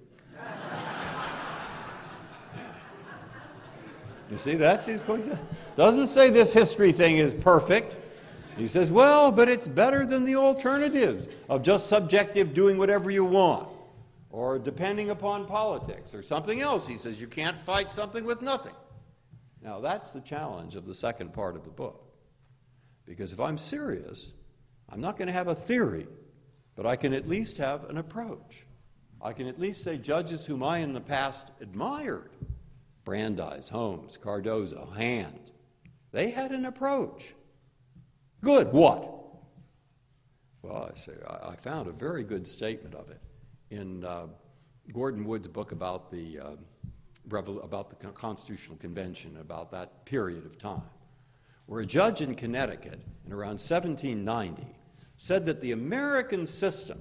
Speaker 4: You see, that's his point. Doesn't say this history thing is perfect. He says, well, but it's better than the alternatives of just subjective doing whatever you want, or depending upon politics, or something else. He says you can't fight something with nothing. Now, that's the challenge of the second part of the book. Because if I'm serious, I'm not going to have a theory, but I can at least have an approach. I can at least say judges whom I in the past admired, Brandeis, Holmes, Cardozo, Hand, they had an approach. Good, what? Well, I say, I found a very good statement of it in uh, Gordon Wood's book about the, uh, revol- about the Constitutional Convention, about that period of time, where a judge in Connecticut in around seventeen ninety said that the American system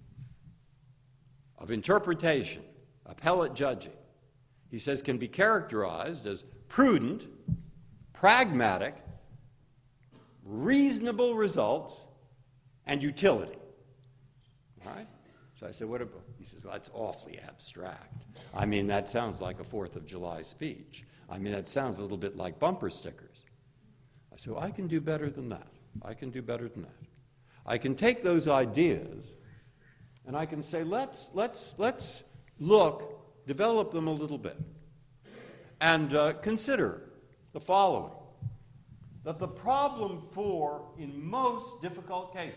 Speaker 4: of interpretation, appellate judging, he says, can be characterized as prudent, pragmatic, reasonable results, and utility. All right? So I said, what about? He says, well, that's awfully abstract. I mean, that sounds like a Fourth of July speech. I mean, that sounds a little bit like bumper stickers. I said, well, I can do better than that. I can do better than that. I can take those ideas and I can say, let's, let's, let's look, develop them a little bit, and uh, consider the following. That the problem for, in most difficult cases,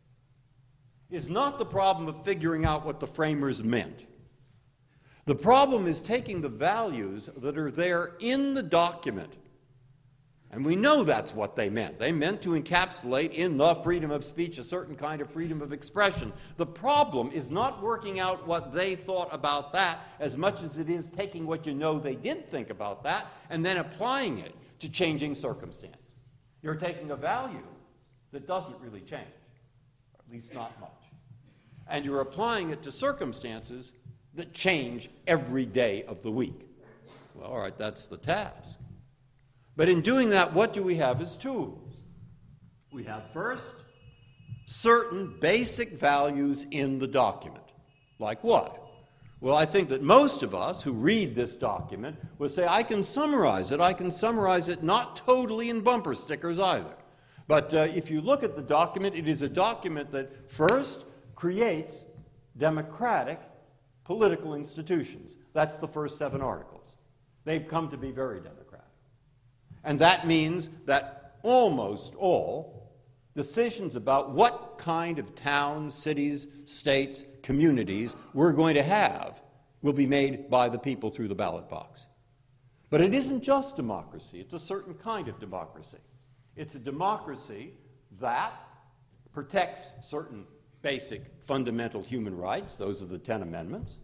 Speaker 4: is not the problem of figuring out what the framers meant. The problem is taking the values that are there in the document, and we know that's what they meant. They meant to encapsulate in the freedom of speech a certain kind of freedom of expression. The problem is not working out what they thought about that as much as it is taking what you know they did think about that and then applying it to changing circumstance. You're taking a value that doesn't really change, or at least not much, and you're applying it to circumstances that change every day of the week. Well, all right, that's the task. But in doing that, what do we have as tools? We have, first, certain basic values in the document. Like what? Well, I think that most of us who read this document will say, I can summarize it. I can summarize it not totally in bumper stickers either. But uh, if you look at the document, it is a document that first creates democratic political institutions. That's the first seven articles. They've come to be very democratic. And that means that almost all decisions about what kind of towns, cities, states, communities we're going to have will be made by the people through the ballot box. But it isn't just democracy. It's a certain kind of democracy. It's a democracy that protects certain basic fundamental human rights, those are the Ten Amendments,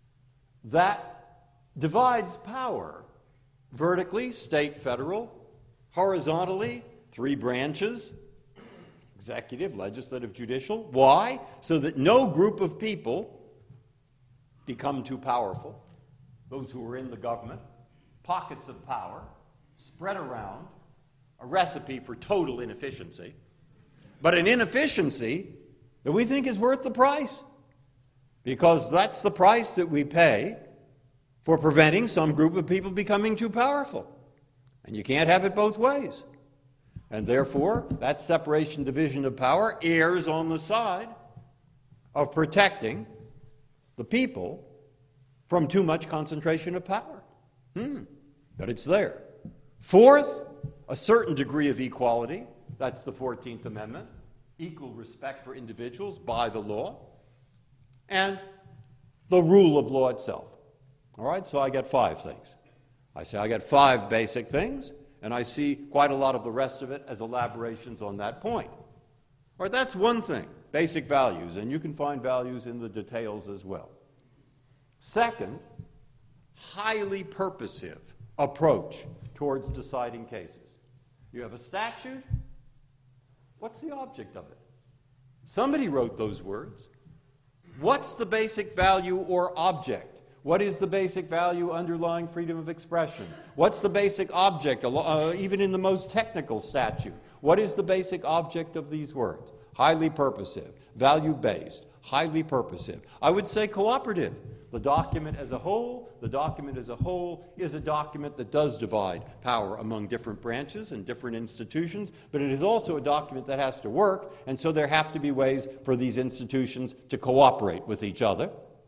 Speaker 4: that divides power vertically, state, federal, horizontally, three branches, executive, legislative, judicial. Why? So that no group of people become too powerful. Those who are in the government, pockets of power, spread around, a recipe for total inefficiency, but an inefficiency that we think is worth the price, because that's the price that we pay for preventing some group of people becoming too powerful. And you can't have it both ways. And therefore, that separation division of power errs on the side of protecting the people from too much concentration of power. Hmm. But it's there. Fourth, a certain degree of equality. That's the fourteenth Amendment. Equal respect for individuals by the law. And the rule of law itself. All right, so I get five things. I say I got five basic things, and I see quite a lot of the rest of it as elaborations on that point. All right, that's one thing, basic values, and you can find values in the details as well. Second, highly purposive approach towards deciding cases. You have a statute. What's the object of it? Somebody wrote those words. What's the basic value or object? What is the basic value underlying freedom of expression? What's the basic object, uh, even in the most technical statute? What is the basic object of these words? Highly purposive, value-based, highly purposive. I would say cooperative. The document as a whole, the document as a whole is a document that does divide power among different branches and different institutions, but it is also a document that has to work, and so there have to be ways for these institutions to cooperate with each other.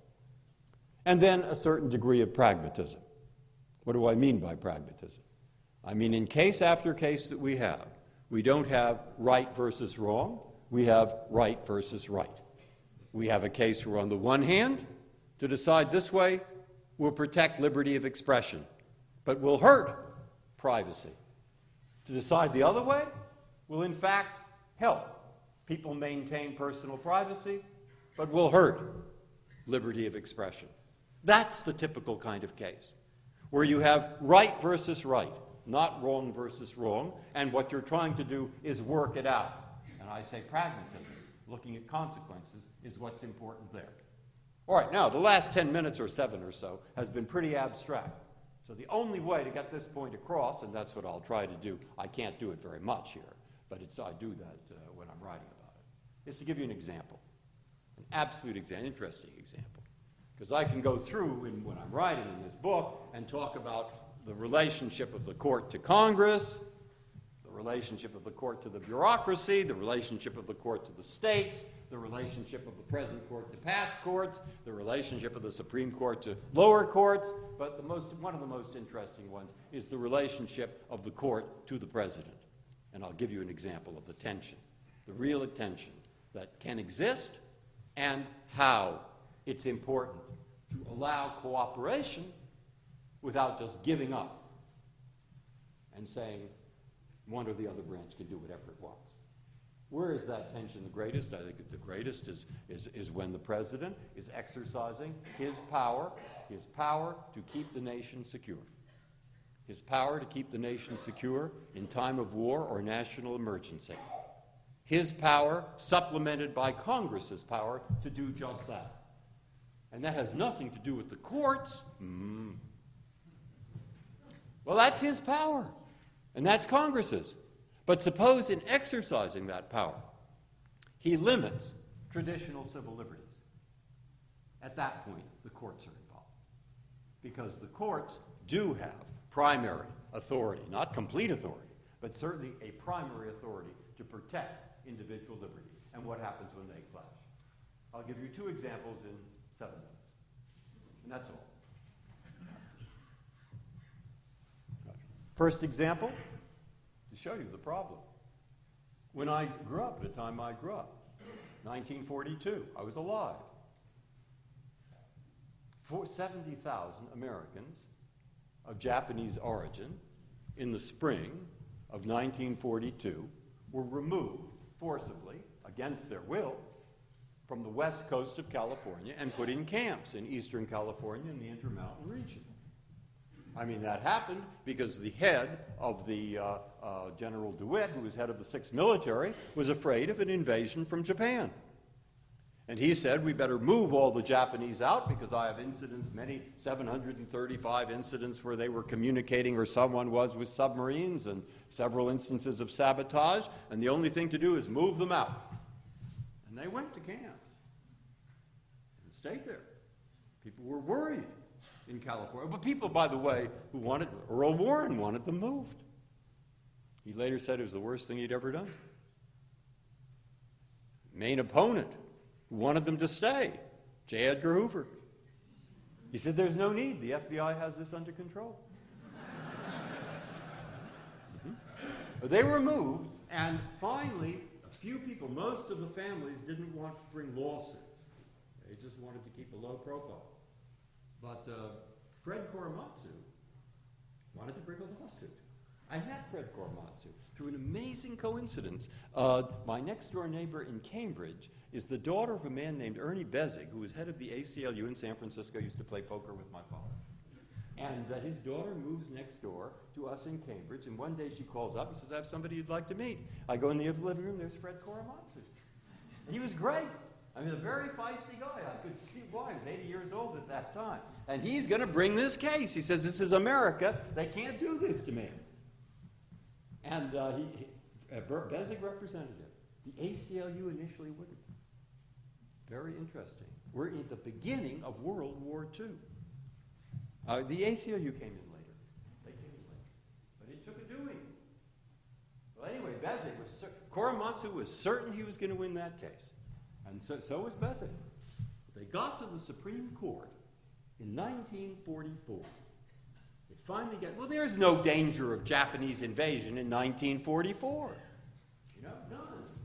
Speaker 4: And then a certain degree of pragmatism. What do I mean by pragmatism? I mean, in case after case that we have, we don't have right versus wrong, we have right versus right. We have a case where on the one hand, to decide this way will protect liberty of expression, but will hurt privacy. To decide the other way will in fact help people maintain personal privacy, but will hurt liberty of expression. That's the typical kind of case, where you have right versus right, not wrong versus wrong, and what you're trying to do is work it out. And I say pragmatism, looking at consequences, is what's important there. All right, now, the last ten minutes or seven or so has been pretty abstract. So the only way to get this point across, and that's what I'll try to do, I can't do it very much here, but it's, I do that uh, when I'm writing about it, is to give you an example, an absolute example, interesting example. Because I can go through in, when I'm writing in this book and talk about the relationship of the court to Congress, the relationship of the court to the bureaucracy, the relationship of the court to the states, the relationship of the present court to past courts, the relationship of the Supreme Court to lower courts, but the most, one of the most interesting ones is the relationship of the court to the president. And I'll give you an example of the tension, the real tension that can exist and how it's important to allow cooperation without just giving up and saying one or the other branch can do whatever it wants. Where is that tension the greatest? I think the greatest is, is, is when the president is exercising his power, his power to keep the nation secure. His power to keep the nation secure in time of war or national emergency. His power supplemented by Congress's power to do just that. And that has nothing to do with the courts. Mm. Well, that's his power, and that's Congress's. But suppose in exercising that power, he limits traditional civil liberties. At that point, the courts are involved. Because the courts do have primary authority, not complete authority, but certainly a primary authority to protect individual liberty. And what happens when they clash? I'll give you two examples in seven minutes. And that's all. First example, to show you the problem. When I grew up, at the time I grew up, nineteen forty-two, I was alive. seventy thousand Americans of Japanese origin in the spring of nineteen forty-two were removed forcibly, against their will, from the west coast of California and put in camps in eastern California in the Intermountain region. I mean, that happened because the head of the uh, uh, General DeWitt, who was head of the Sixth Military, was afraid of an invasion from Japan. And he said, we better move all the Japanese out because I have incidents, many, seven hundred thirty-five incidents where they were communicating or someone was with submarines and several instances of sabotage, and the only thing to do is move them out. And they went to camps and stayed there. People were worried in California. But people, by the way, who wanted, Earl Warren wanted them moved. He later said it was the worst thing he'd ever done. Main opponent who wanted them to stay, J. Edgar Hoover. He said, there's no need. The F B I has this under control. Mm-hmm. They were moved, and finally, a few people, most of the families didn't want to bring lawsuits. They just wanted to keep a low profile. But uh, Fred Korematsu wanted to bring a lawsuit. I met Fred Korematsu through an amazing coincidence. Uh, my next-door neighbor in Cambridge is the daughter of a man named Ernie Bezig, who was head of the A C L U in San Francisco, used to play poker with my father. And uh, his daughter moves next door to us in Cambridge, and one day she calls up and says, I have somebody you'd like to meet. I go in the living room, there's Fred Korematsu. He was great. I mean, a very feisty guy. I could see why. He was eighty years old at that time. And he's going to bring this case. He says, this is America. They can't do this to me. And uh, he, he, uh, Besig represented him. The A C L U initially wouldn't. Very interesting. We're at the beginning of World War Two. Uh, the A C L U came in later. They came in later. But it took a doing. Well, anyway, Besig was cer- Korematsu was certain he was going to win that case. And so, so was Besig. They got to the Supreme Court in nineteen forty-four. They finally get, well, there's no danger of Japanese invasion in nineteen forty-four. You know, none.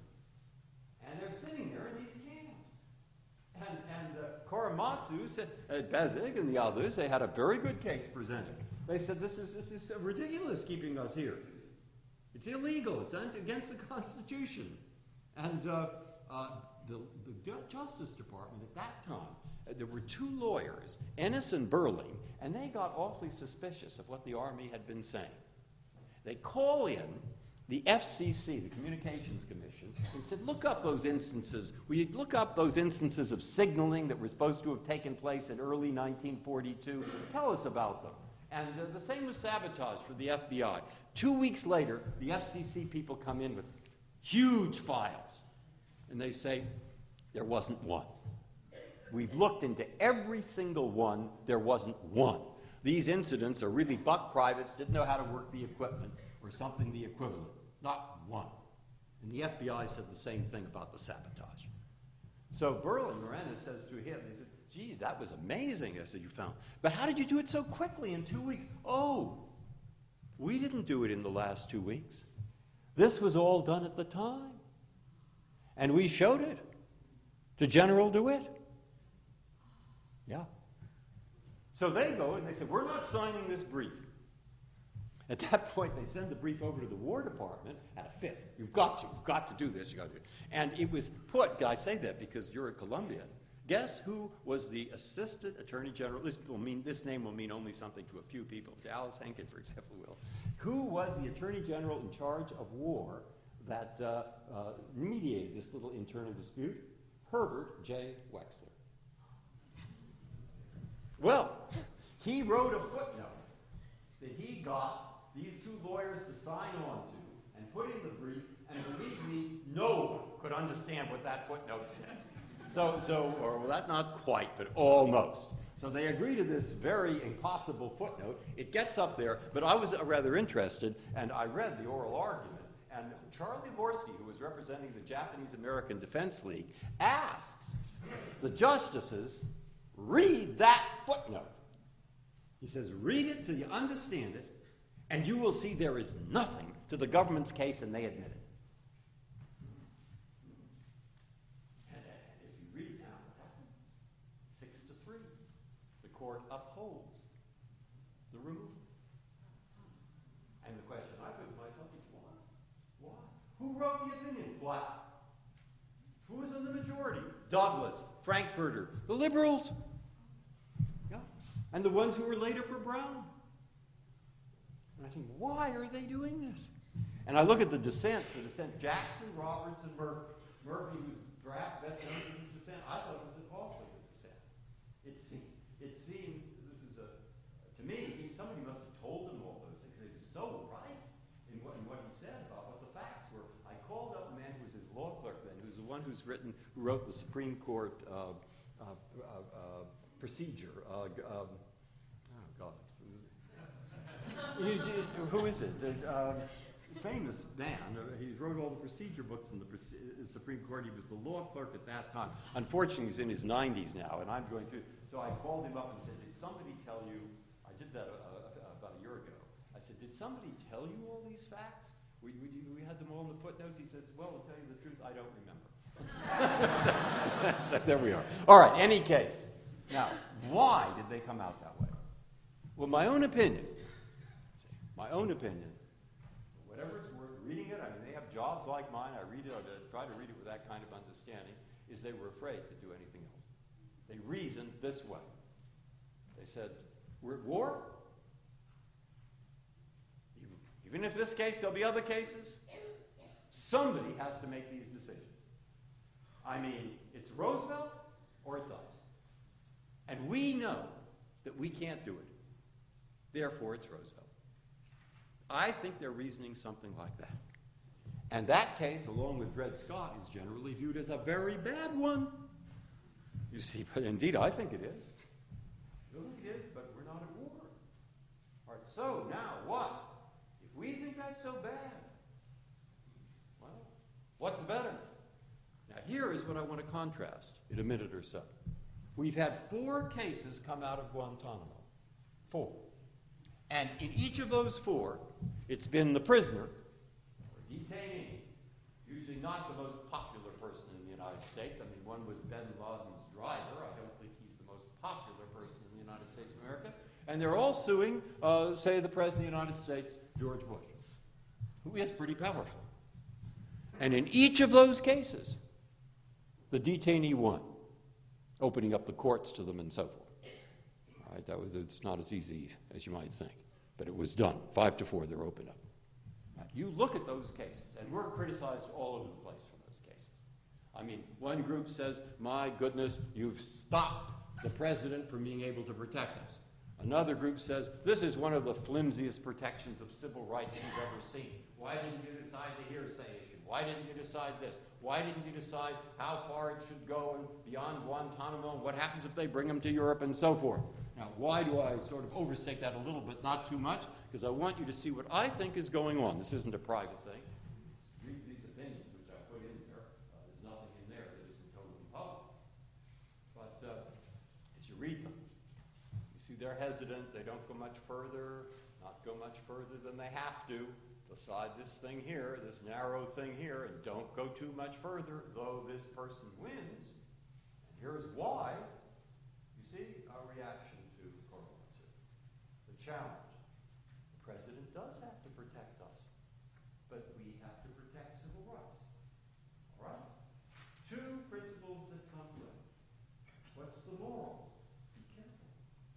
Speaker 4: And they're sitting there in these camps. And, and uh, Korematsu said, uh, Besig and the others, they had a very good case presented. They said, this is, this is ridiculous keeping us here. It's illegal. It's against the Constitution. And uh, uh, the, the Justice Department at that time, uh, there were two lawyers, Ennis and Burling, and they got awfully suspicious of what the Army had been saying. They call in the F C C, the Communications Commission, and said, look up those instances. Will you look up those instances of signaling that were supposed to have taken place in early nineteen forty-two? Tell us about them. And uh, the same with sabotage for the F B I. Two weeks later, the F C C people come in with huge files. And they say, there wasn't one. We've looked into every single one. There wasn't one. These incidents are really buck privates, didn't know how to work the equipment, or something the equivalent. Not one. And the F B I said the same thing about the sabotage. So Burling or Ennis says to him, he said, gee, that was amazing, I said, you found. But how did you do it so quickly in two weeks? Oh, we didn't do it in the last two weeks. This was all done at the time. And we showed it to General DeWitt. Yeah. So they go and they say, we're not signing this brief. At that point, they send the brief over to the War Department at a fit. You've got to. You've got to do this. You've got to do it. And it was put, I say that because you're at Columbia. Guess who was the Assistant Attorney General? This, will mean, this name will mean only something to a few people. Alice Henkin, for example, will. Who was the Attorney General in charge of war that uh, uh, mediated this little internal dispute? Herbert J. Wexler. Well, he wrote a footnote that he got these two lawyers to sign on to and put in the brief, and believe me, no one could understand what that footnote said. So, so, or well, that not quite, but almost. So they agree to this very impossible footnote. It gets up there, but I was rather interested, and I read the oral argument, and Charlie Vorsky, who was representing the Japanese-American Defense League, asks the justices, read that footnote. He says, read it till you understand it, and you will see there is nothing to the government's case, and they admit it. And if you read now what happened, six to three, the court upholds the removal. And the question I put to myself is, why? Why? Who wrote the opinion? Black. Who was in the majority? Douglas, Frankfurter, the liberals. Yeah. And the ones who were later for Brown. And I think, why are they doing this? And I look at the dissents, the dissent Jackson, Roberts, and Murphy. Murphy, who's perhaps best known for this dissent, I thought it was an awfully good dissent. It seemed, it seemed, this is a, to me, somebody must have told him all those things. He was so right in what, in what he said about what the facts were. I called up a man who was his law clerk then, who's the one who's written, who wrote the Supreme Court uh, uh, uh, uh, procedure. Uh, um, oh, God. Who is it? Uh, famous man. He wrote all the procedure books in the Supreme Court. He was the law clerk at that time. Unfortunately, he's in his nineties now, and I'm going through. So I called him up and said, did somebody tell you, I did that uh, about a year ago. I said, did somebody tell you all these facts? We, we, we had them all in the footnotes. He says, well, to tell you the truth, I don't remember. so, so there we are. All right, any case. Now, why did they come out that way? Well, my own opinion, my own opinion, whatever it's worth, reading it, I mean, they have jobs like mine, I read it, I try to read it with that kind of understanding, is they were afraid to do anything else. They reasoned this way. They said, we're at war. Even if this case, there'll be other cases. Somebody has to make these decisions. I mean, it's Roosevelt or it's us. And we know that we can't do it. Therefore, it's Roosevelt. I think they're reasoning something like that. And that case, along with Dred Scott, is generally viewed as a very bad one. You see, but indeed, I think it is. I think it is, but we're not at war. All right, so now what? If we think that's so bad, well, what's better? Now, here is what I want to contrast in a minute or so. We've had four cases come out of Guantanamo. Four. And in each of those four, it's been the prisoner, or detainee, usually not the most popular person in the United States. I mean, one was Ben Laden's driver. I don't think he's the most popular person in the United States of America. And they're all suing, uh, say, the President of the United States, George Bush, who is pretty powerful. And in each of those cases, the detainee won, opening up the courts to them and so forth. All right, that was, it's not as easy as you might think, but it was done. Five to four, they're opened up. Now, you look at those cases, and we're criticized all over the place for those cases. I mean, one group says, my goodness, you've stopped the president from being able to protect us. Another group says, this is one of the flimsiest protections of civil rights you've ever seen. Why didn't you decide the hearsay issue? Why didn't you decide this? Why didn't you decide how far it should go and beyond Guantanamo and what happens if they bring them to Europe and so forth? Now, why do I sort of overstate that a little bit, not too much? Because I want you to see what I think is going on. This isn't a private thing. Read these opinions, which I put in there. Uh, there's nothing in there that isn't totally public. But uh, as you read them, you see they're hesitant. They don't go much further, not go much further than they have to. Decide this thing here, this narrow thing here, and don't go too much further, though this person wins. And here's why. You see our reaction to Cornwallis. The challenge. The president does have to protect us, but we have to protect civil rights. All right? Two principles that come with it. What's the moral? Be careful.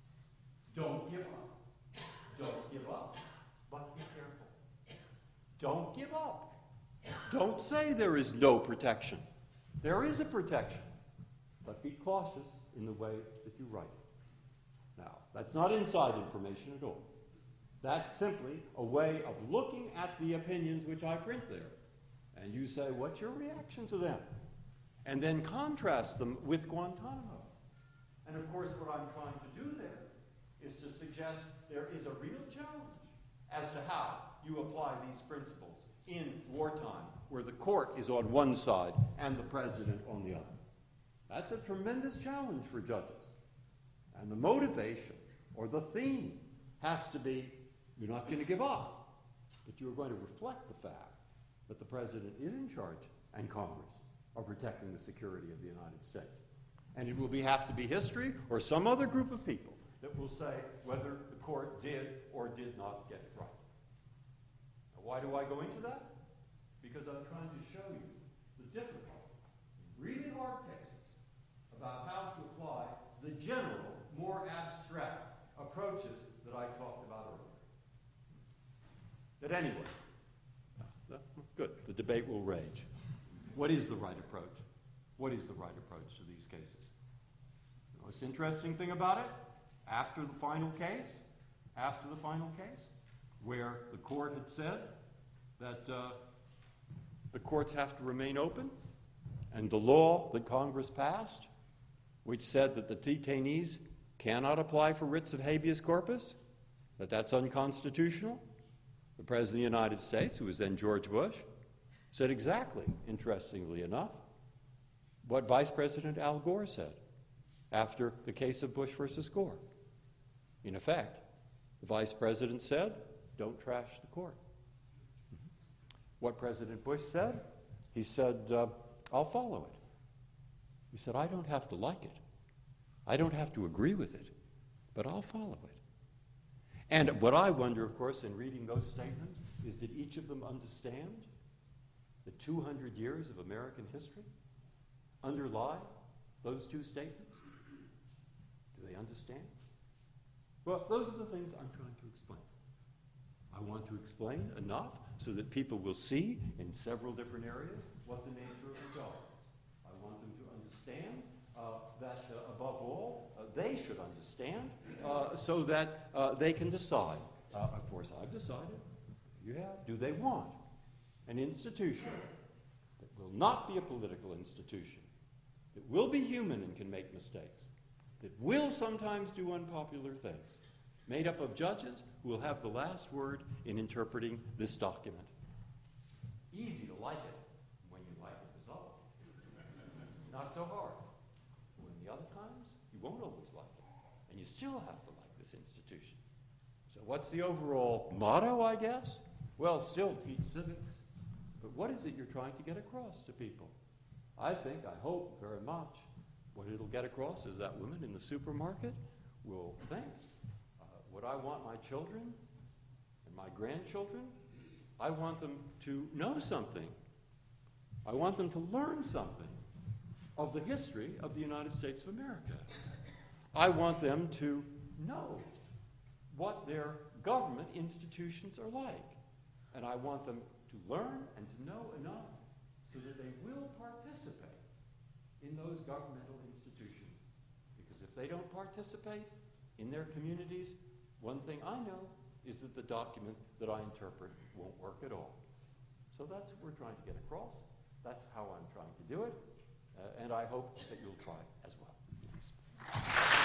Speaker 4: Don't give up. Don't give up, but be careful. Don't give up. Don't say there is no protection. There is a protection. But be cautious in the way that you write it. Now, that's not inside information at all. That's simply a way of looking at the opinions which I print there. And you say, what's your reaction to them? And then contrast them with Guantanamo. And of course, what I'm trying to do there is to suggest there is a real challenge as to how you apply these principles in wartime, where the court is on one side and the president on the other. That's a tremendous challenge for judges. And the motivation or the theme has to be, you're not going to give up, but you're going to reflect the fact that the president is in charge, and Congress, of protecting the security of the United States. And it will be, have to be history or some other group of people that will say whether the court did or did not get it right. Why do I go into that? Because I'm trying to show you the difficulty in really hard cases about how to apply the general, more abstract approaches that I talked about earlier. But anyway, good, the debate will rage. What is the right approach? What is the right approach to these cases? The most interesting thing about it, after the final case, after the final case, where the court had said that uh, the courts have to remain open, and the law that Congress passed, which said that the detainees cannot apply for writs of habeas corpus, that that's unconstitutional, the President of the United States, who was then George Bush, said exactly, interestingly enough, what Vice President Al Gore said after the case of Bush versus Gore. In effect, the Vice President said, don't trash the court. What President Bush said? He said, uh, I'll follow it. He said, I don't have to like it. I don't have to agree with it, but I'll follow it. And what I wonder, of course, in reading those statements, is did each of them understand that two hundred years of American history underlie those two statements? Do they understand? Well, those are the things I'm trying to explain. I want to explain enough so that people will see in several different areas what the nature of the job is. I want understand, uh, that uh, above all, uh, they should understand, uh, so that uh, they can decide. Uh, of course, I've decided. You have? Do they want an institution that will not be a political institution, that will be human and can make mistakes, that will sometimes do unpopular things, made up of judges who will have the last word in interpreting this document? Easy to like it when you like the result. Not so hard. When the other times, you won't always like it, and you still have to like this institution. So what's the overall motto, I guess? Well, still teach civics. But what is it you're trying to get across to people? I think, I hope very much, what it'll get across is that women in the supermarket will think, uh, what I want my children and my grandchildren, I want them to know something. I want them to learn something of the history of the United States of America. I want them to know what their government institutions are like. And I want them to learn and to know enough so that they will participate in those governmental institutions. Because if they don't participate in their communities, one thing I know is that the document that I interpret won't work at all. So that's what we're trying to get across. That's how I'm trying to do it. Uh, and I hope that you'll try as well. Thanks.